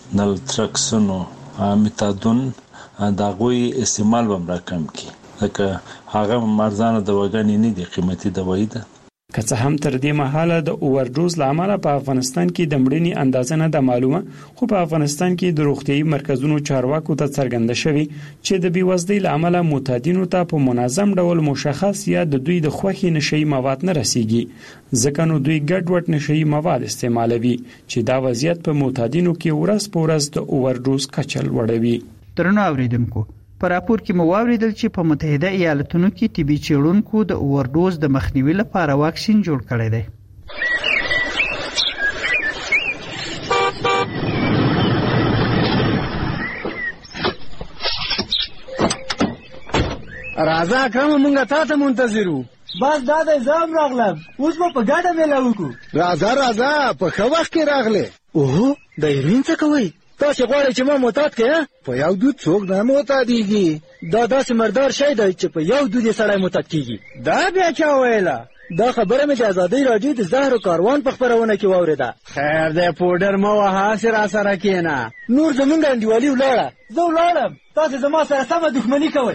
نل ترکسونو میتادون دا غوي استعمال هم راکم کی ځکه هغه مرزانه دواګانې نه دي قیمتي دوايي ده. که څه هم تر دې مهاله د اوورډوز لامل په افغانستان کې د مړینې اندازه نه د معلومه، خو په افغانستان کې د روغتيایي مرکزونو چارواکو ته څرګنده شوی چې د بیوزدۍ لامل معتادینو ته په منظم ډول مشخص یا د دوی د خوښي نشئی مواد نه رسیږي، ځکه نو دوی ګډوډ نشئی مواد استعمالوي چې دا وضعیت په معتادینو کې ورځ په ورځ د اوورډوز کچل وړوي. درنو اوریدونکو، په راپور کې مو واوریدل چې په متحده ایالاتونو کې طبي چېړونکو د اوورډوز د مخنیوي لپاره واکسین جوړ کړی دی. راځه اکرم، مونږه تا ته منتظر وو. بس دا د ځام راغلم، اوس به په ګډه میله وکړو. راځه په ښه وخت کې راغلې. اوهو د هیروین څه کوئ؟ تاسې غواړئ چې ما معتاد کړئ؟ په یو دود څوک نه معتادېږي. دا داسې مردار شی دی چې په یو دود یې سړی معتاد کېږي. دا بیا چا ویله؟ دا خبره مې د ازادۍ راډیو د زهرو کاروان په خپرونه کې واورېده. خیر دی، پوډر مه وهه، هسې راسره کښېنه. نور زمونږ انډیوالي ولاړه. زه ولاړم، تاسې زما سره سمه دښمني کوئ.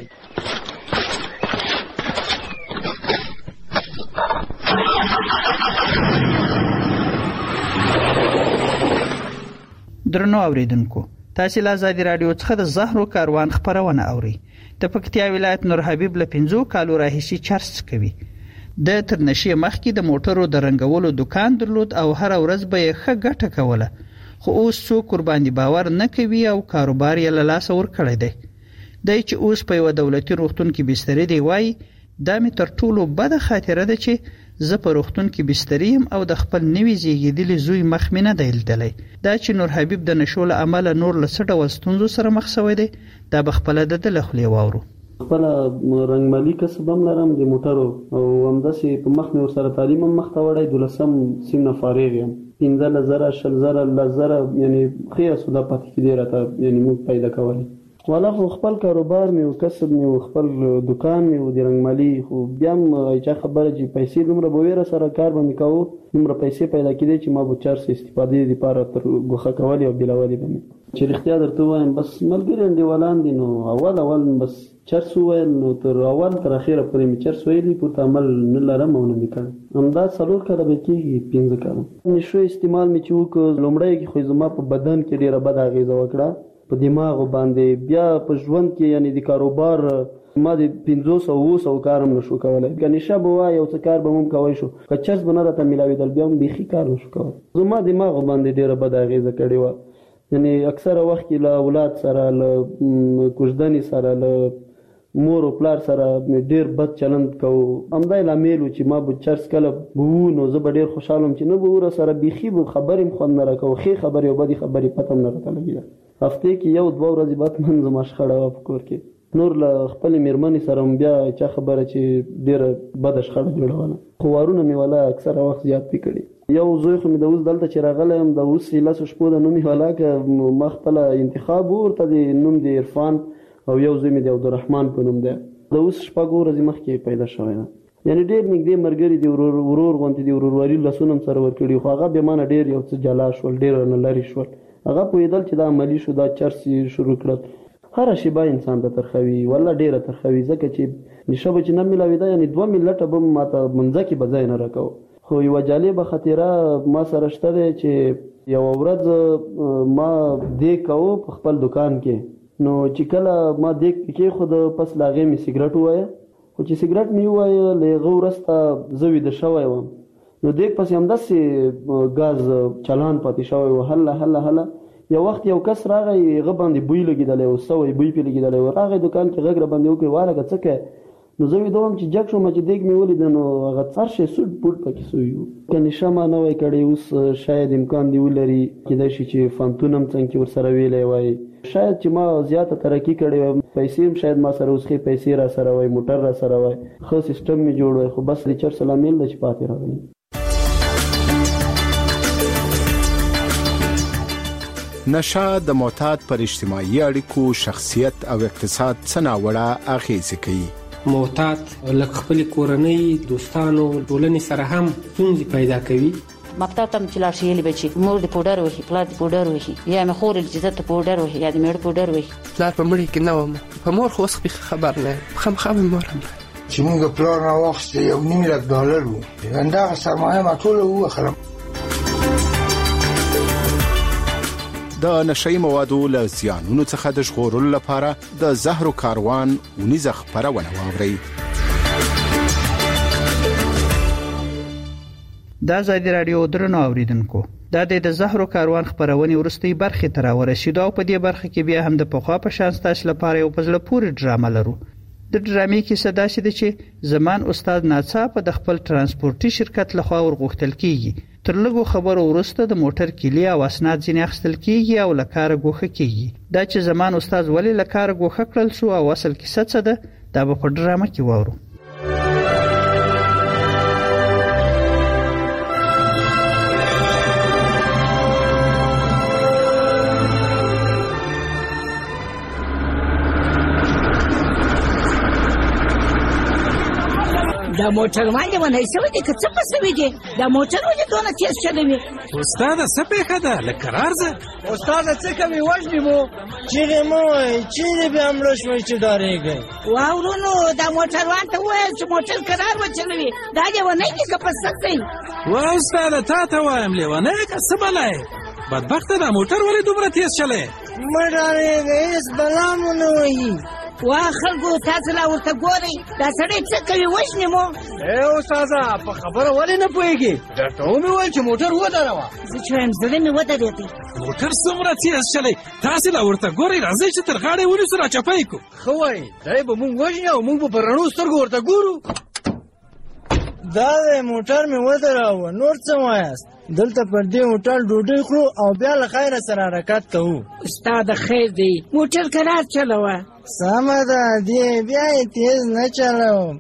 درنو اوریدونکو، تاسو له آزادي رادیو څخه د زهرو کاروان خبرونه اورئ. د پکتیا ولایت نور حبیب له 5 کالو راهیسې چرس کوي. د تر نشي مخکې د موټرو د رنګولو دکان درلود او هر ورځ به یې ښه ګټه کوله، خو اوس څوک قرباني باور نه کوي او کاروبار یې له لاسه ورکړی دی. دی چې اوس په یو دولتي روغتون کې بسترې دی وایي دا مې تر ټولو بده خاطره ده چې زه په روغتون کې بسترې یم او د خپل نوي زیږېدلي زوی مخ مې نه دی لیدلی. دا چې نور حبیب د نشو له امله نور له څه ډول ستونزو سره مخ شوی دی، دا به خپله د ده له خولې واورو. خپله رنګمالي کسب هم لرم د موټرو، او همداسې په مخ مې ورسره تعلیم هم مخته وړی. 12 سیم نه فارغ یم. 15,000 20,000 10,000 یعنې ښې سودا پاتې کېدې راته یعنې موږ پیدا کولی. والا خو خپل کاروبار مې او کسب مې او خپل دکان مې او د رنګمالي، خو بیا هم چا خبره چې پیسې دومره به ویره سره کار به مې کوو، دومره پیسې پیدا کېدې چې ما به چرس استفادې دپاره تر ګوښه کولې او بېلولې به مې. چې رښتیا درته ووایم، بس ملګري انډیوالان دي، نو اول بس چرس وویل، نو تر اول تر اخره پورې مې چرس ویلي، پورته عمل نه لرم او نه مې کړی. همدا 4 کاله به کېږي، 15 کاله. نشو استعمال مې چې وکړ، لومړی کې خو زما په بدن کې ډېره بده اغېزه وکړه، په دماغ باندې. بیا په ژوند کې یعنی د کاروبار ما د 500 کار هم نشو کولی. که نشه به وای یو څه کار به هم کوی شو، که چرس به نه راته میلاوېدل بیا هم بیخي کار نشو کولی. زما دماغ باندې ډېره بده اغېزه کړې وه. یعنی اکثره وخت کې له اولاد سره، له کوژدنې سره، له مور او پلار سره ډېر بد چلند کوو. همدا لامل و چې ما به چرس کله بو نو زه به ډېر خوشحاله وم چې نه به ور سره بیخي به خبرې هم خوند نه راکوو، ښې خبرې او بدې خبرې پته هم نه راته لګېده. هفتې کې 1-2 ورځې بعد من زما شخړه وه په کور کې. نور له خپلې مېرمنې سره هم بیا چا خبره چې ډېره بده شخړه جوړوله، خو وارونه مې ولا اکثره وخت زیات پې کړي. یو زوی خو مې د اوس دلته چې راغلی یم، د اوس 10 شپو د نوم یې ولا که ما خپله انتخاب ورته د نوم د عرفان او یو زوی مې د عبدالرحمن په نوم دی. د اوس 6 ورځې مخکې پیدا شوی ده. یعنې ډېر نږدې ملګري د ورور غوندې د ورورولي لاسونه هم سره ورکړي، خو هغه بیا ما نه ډېر یو څه جلا شول، ډېر نه لرې شول. هغه پوهېدل چې دا عملي شو، دا چرس یې شروع کړل. هره شیبه انسان ته ترخوي، والله ډېره ترخوي، ځکه چې نشه به چې نه میلاوېده، یعنې 2 ملټه به ما ته منځه کې به ځای نه راکوو. خو یوه جالبه خاطره ما سره شته دی چې یوه ورځ ما دیګ کوو په خپل دکان کې، نو چې کله ما دیګ کېښود پس له هغې مې سګرټ ووایه، خو چې سګرټ مې ووایه له هغه وروسته زه ویده شوی وم، نو دیګ پسې همداسې ګاز چالان پاتې شوی و. هله یو وخت یو کس راغی، هغه باندې بوی لګېدلی و، سوی بوی پې لګېدلی و. راغی دکان کې غږ را باندې وکړې، وارګه څه کوې؟ نو زه ویده وم چې جګ شوم چې دیګ مې ولیده، نو هغه څر شی سوټ بوټ پکې سوي وو. که نشه ما نه وای کړی، اوس شاید امکان دی ولري کېدای شي چې فانتون هم څنګ کې ورسره ویلی وای، شاید چې ما زیاته ترقي کړې وای، پیسې هم شاید ما سره اوس ښې پیسې را سره وای، موټر را سره وای، ښه سیسټم مې جوړ وای، خو بس د چرس لامل ده چې پاتې راغلی. نشه د معتاد پر اجتماعي اړیکو، شخصیت او اقتصاد څه ناوړه اغېزې کوي. معتاد لکه خپل کورنۍ، دوستانو، ټولنې سره هم ستونزې پیدا کوي. مکتب ته چې لاړ شي بچي مور د پودر وهي پلار د پودر وهي یا مې خور د عزت پودر وهي یا د مېړه پودر وهي پلار په مړي کې نه وم په مور خو اوس خبر نه خامخا مې مور هم چې موږ پلار نه واخیسته $1.5 لک وو همدغه سرمایه ما ټوله ووخلم. د نشئی موادو له زیانونو څخه د ژغورلو لپاره د زهرو کاروان ونیزه خپرونه واورئ. دا ازادي رادیو درنو اوریدونکو دا د زهرو کاروان خبرونه ورستي برخه تر ورسېدو او په دې برخه کې بیا هم د پخوا په شان تاسو لپاره یو پزله پوری ډرامه لرو. د ډرامې کې صدا شي چې زمان استاد ناڅاپه د خپل ترانسپورتي شرکت لخوا ورغوښتل کیږي تر لږو خبرو وروسته د موټر کلی او اسناد ځینې اخیستل کیږي او لکاره ګوښه کیږي. دا چې زمان استاد ولې لکاره ګوښه کړل شو او اصل کیسه څه ده دا به په ډرامه کې وورو. دا موټر باندې ونه شوی دی که څه پسوي دی دا موټر ولې دونه تیز چلوي؟ استاده څه پېښه ده لکه قرار زه استاده څه کوي وژنې مو چیغې مه وایئ چیرې بیا مړه شوئ چې ډارېږئ. واورونو دا موټروان ته وویل چې موټر قرار وچلوي دا لیونی دی که په سخت دی؟ وا استاده تا ته وایم لیونی که څه بلا یې بدبخته دا موټر ولې دومره تیز چلی؟ مه ډارېږئ هېڅ بلا مو نه وهي. وا خلکو تاسو لا ورته ګورئ دا سړی څه کوي وژنې مو؟ ای استاده په خبره ولې نه پوهېږې درته ومې ویل چې موټر ودروه. زه چې وایم زړه مې ودرېدی موټر څومره تیز چلی تاسې لا ورته ګورئ راځئ چې تر غاړې ونیسو راچپی کړو. ښه وایي دی به مونږ وژني او مونږ به په رڼو سترګو ورته ګورو. دا دی موټر مې ودراوه نور څه وایاست دلته پر دې هوټل ډوډۍ خورو او بیا له خیره سره حرکت کوو. استاده خیر دی موټر قرار چلوه. سمه ده دې بیا یې تیز نه چلوم.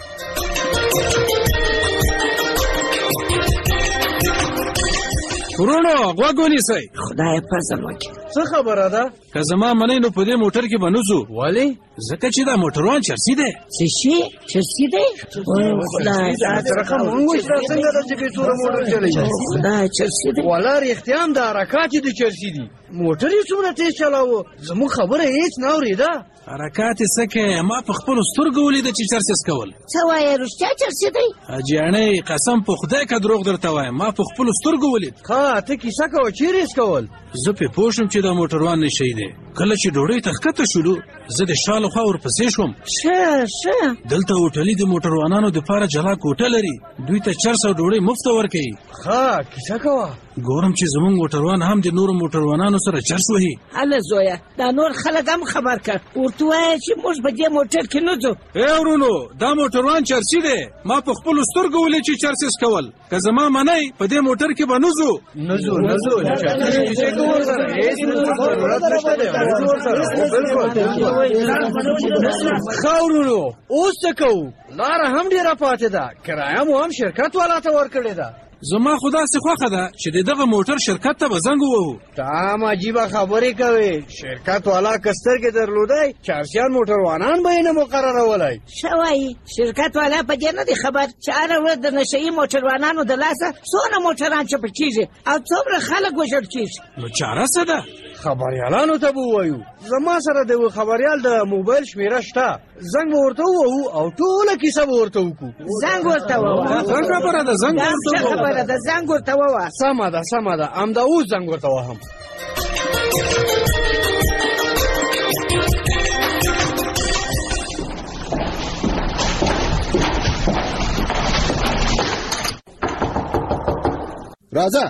ورونو غوږ ونیسئ خدای فضل وکړي. څه خبره ده؟ که زما منئ نو په دې موټر کې به نه ځو. ولې؟ ځکه چې دا موټروان چرسي دی. څه شي چرسي دی؟ خدای رقم مونږ وایو څنګه ده چې بې توره موټر چلوي؟ خدای چرسي دی والا رښتیا هم د حرکات یې د چرسي دي. موټر یې څومره تیز چلاوه زموږ خبره هېڅ نه اورېده. حرکات یې څه کوې ما په خپلو سترګو ولیده چې چرس یې څکول. څه وایې رښتیا چرسي دی؟ حاجیانۍ قسم په خدای که دروغ درته وایم ما په خپلو سترګو ولید. ښه ته کیسه کوه چیرې یې څکول؟ زه پې پوه شوم چې دا موټروان نشی دی. کله چې ډوډۍ ته ښکته شولو زه د شا له خوا ورپسې شوم. ښه دلته هوټلي د موټروانانو دپاره جلا کوټه لري دوی ته چرس او ډوډۍ مفته ورکوي. ښه کیسه کوه. ګورم چې زمونږ موټروان هم د نورو موټروانانو سره چرس وهي. هله زویه دا نور خلک هم خبر کړ ورته وایه چې موږ په دې موټر کې نه ځو. ای ورونو دا موټروان چرسي دی ما په خپلو سترګو ولید چې چرس یې څکول. که زما منئ په دې موټر کې به نه ځو. نه ځو ښه ورونو اوس څه کوو؟ لاره هم ډېره پاتې ده کرایه مو هم شرکت والا ته ورکړې ده. زما خو داسې خوښه ده چې د دغه موټر شرکت ته به زنګ ووهو. ته هم عجیبه خبرې کوې شرکت والا که سترګې درلودی چارسیان موټروانان به یې نه مقررولی. ښه وایي شرکت والا په دې نه دی خبر چې هره ورځ د نشهیي موټروانانو د لاسه څونه موټران چپه کېږي او څومره خلک وژل کېږي. نو چاره څه ده؟ خبریالانو ته به ووایو. زما سره د یوه خبریال د موبایل شمېره شته زنګ به ورته ووهو او ټوله کیسه به ورته وکړو. زنګ ورته ووهه ښه خبره ده زنګ ورته خبره ده زنګ ورته ووهه. سمه ده همدا اوس زنګ ورته وهم. راځه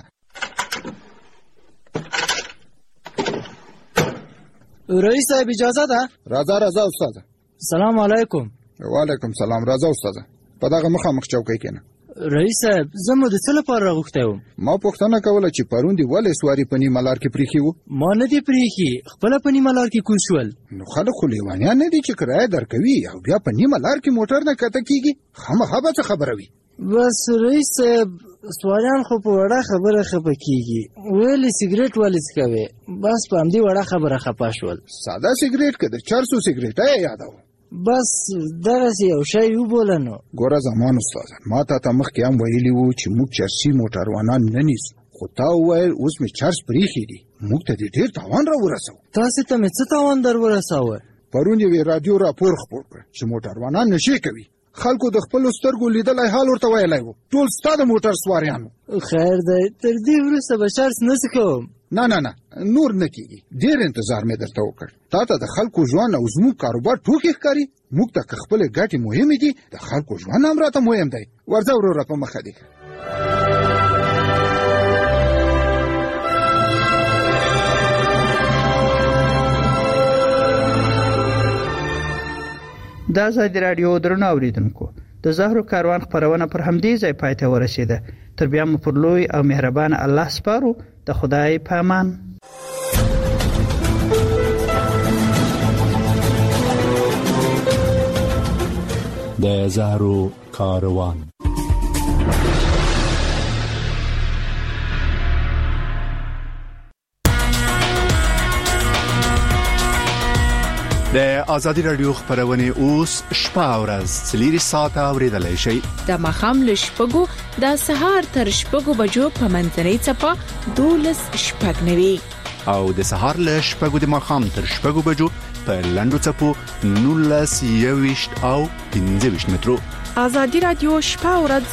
رئیس صاحب اجازه ده؟ راځه استاده. سلام علیکم. وعلیکم سلام. راځه استاده په دغه مخامخ چوکۍ کېنه. رئیس صاحب زه مو د څه لپاره راغوښتی وم؟ ما پوښتنه کوله چې پرون دې ولې سواري په نیمه لار کې پرېښي وو؟ ما نه دي پرېښي خپله په نیمه لار کې کوز شول. نو خلک خو لیوانیان نه دي چې کرایه درکوي او بیا په نیمه لار کې موټر نه کته کېږي. خامخا به څه خبره وي؟ بس رئیس صاحب سواریان خو په وړه خبره خفه کېږي ویلې سګرېټ ولې څکوې بس په همدې وړه خبره خفه شول. ساده سګرېټ که د چرسو سګرېټه یې یادوه بس دغسې یو شی وبوله نو. ګوره زمان استاده، ما ته مخکې هم ویلي وو چې موږ چرسي موټروانان نه نیسو، خو تا وویل اوس مې چرس پرېښي دي، موږ ته دې ډېر تاوان را ورسو. تاسې ته مې څه تاوان در ورساوه؟ پرون یوې راډیو راپور خپور کړ چې موټروانان نشې کوي. خلکو د خپلو سترګو لیدلی حال ورته ویلی و، ټول ستا د موټر سواریانو. خیر دی، تر دې وروسته به چرس نسې کوم. نه نه نه، نور نه کېږي. ډېر انتظار مې درته وکړ. تا ته د خلکو ژوند او زموږ کاروبار ټوکې ښکاري؟ موږ ته که خپلې ګټې مهمې دي، د خلکو ژوند هم راته مهم دی. ورځه وروره په مخه دي. د آزادي راډیو درنو اوریدونکو، د زهرو کاروان خپرونه پر همدې ځای پای ته ورسېده. تر بیا مو پر لوی او مهربان الله سپارو. د خدای په امان. د زهرو کاروان. د آزادي راډیو خبرونه اوس شپه او ورځ 4 ساعته اوریدلای شئ. د مخام له شپږو د سهار تر شپږو بجو په منځنۍ چپه 12:09 او د سهار له شپږو د مخام تر شپږو بجو په لندو چپو 19:21 او 15 مترو. آزادي راډیو شپه او ورځ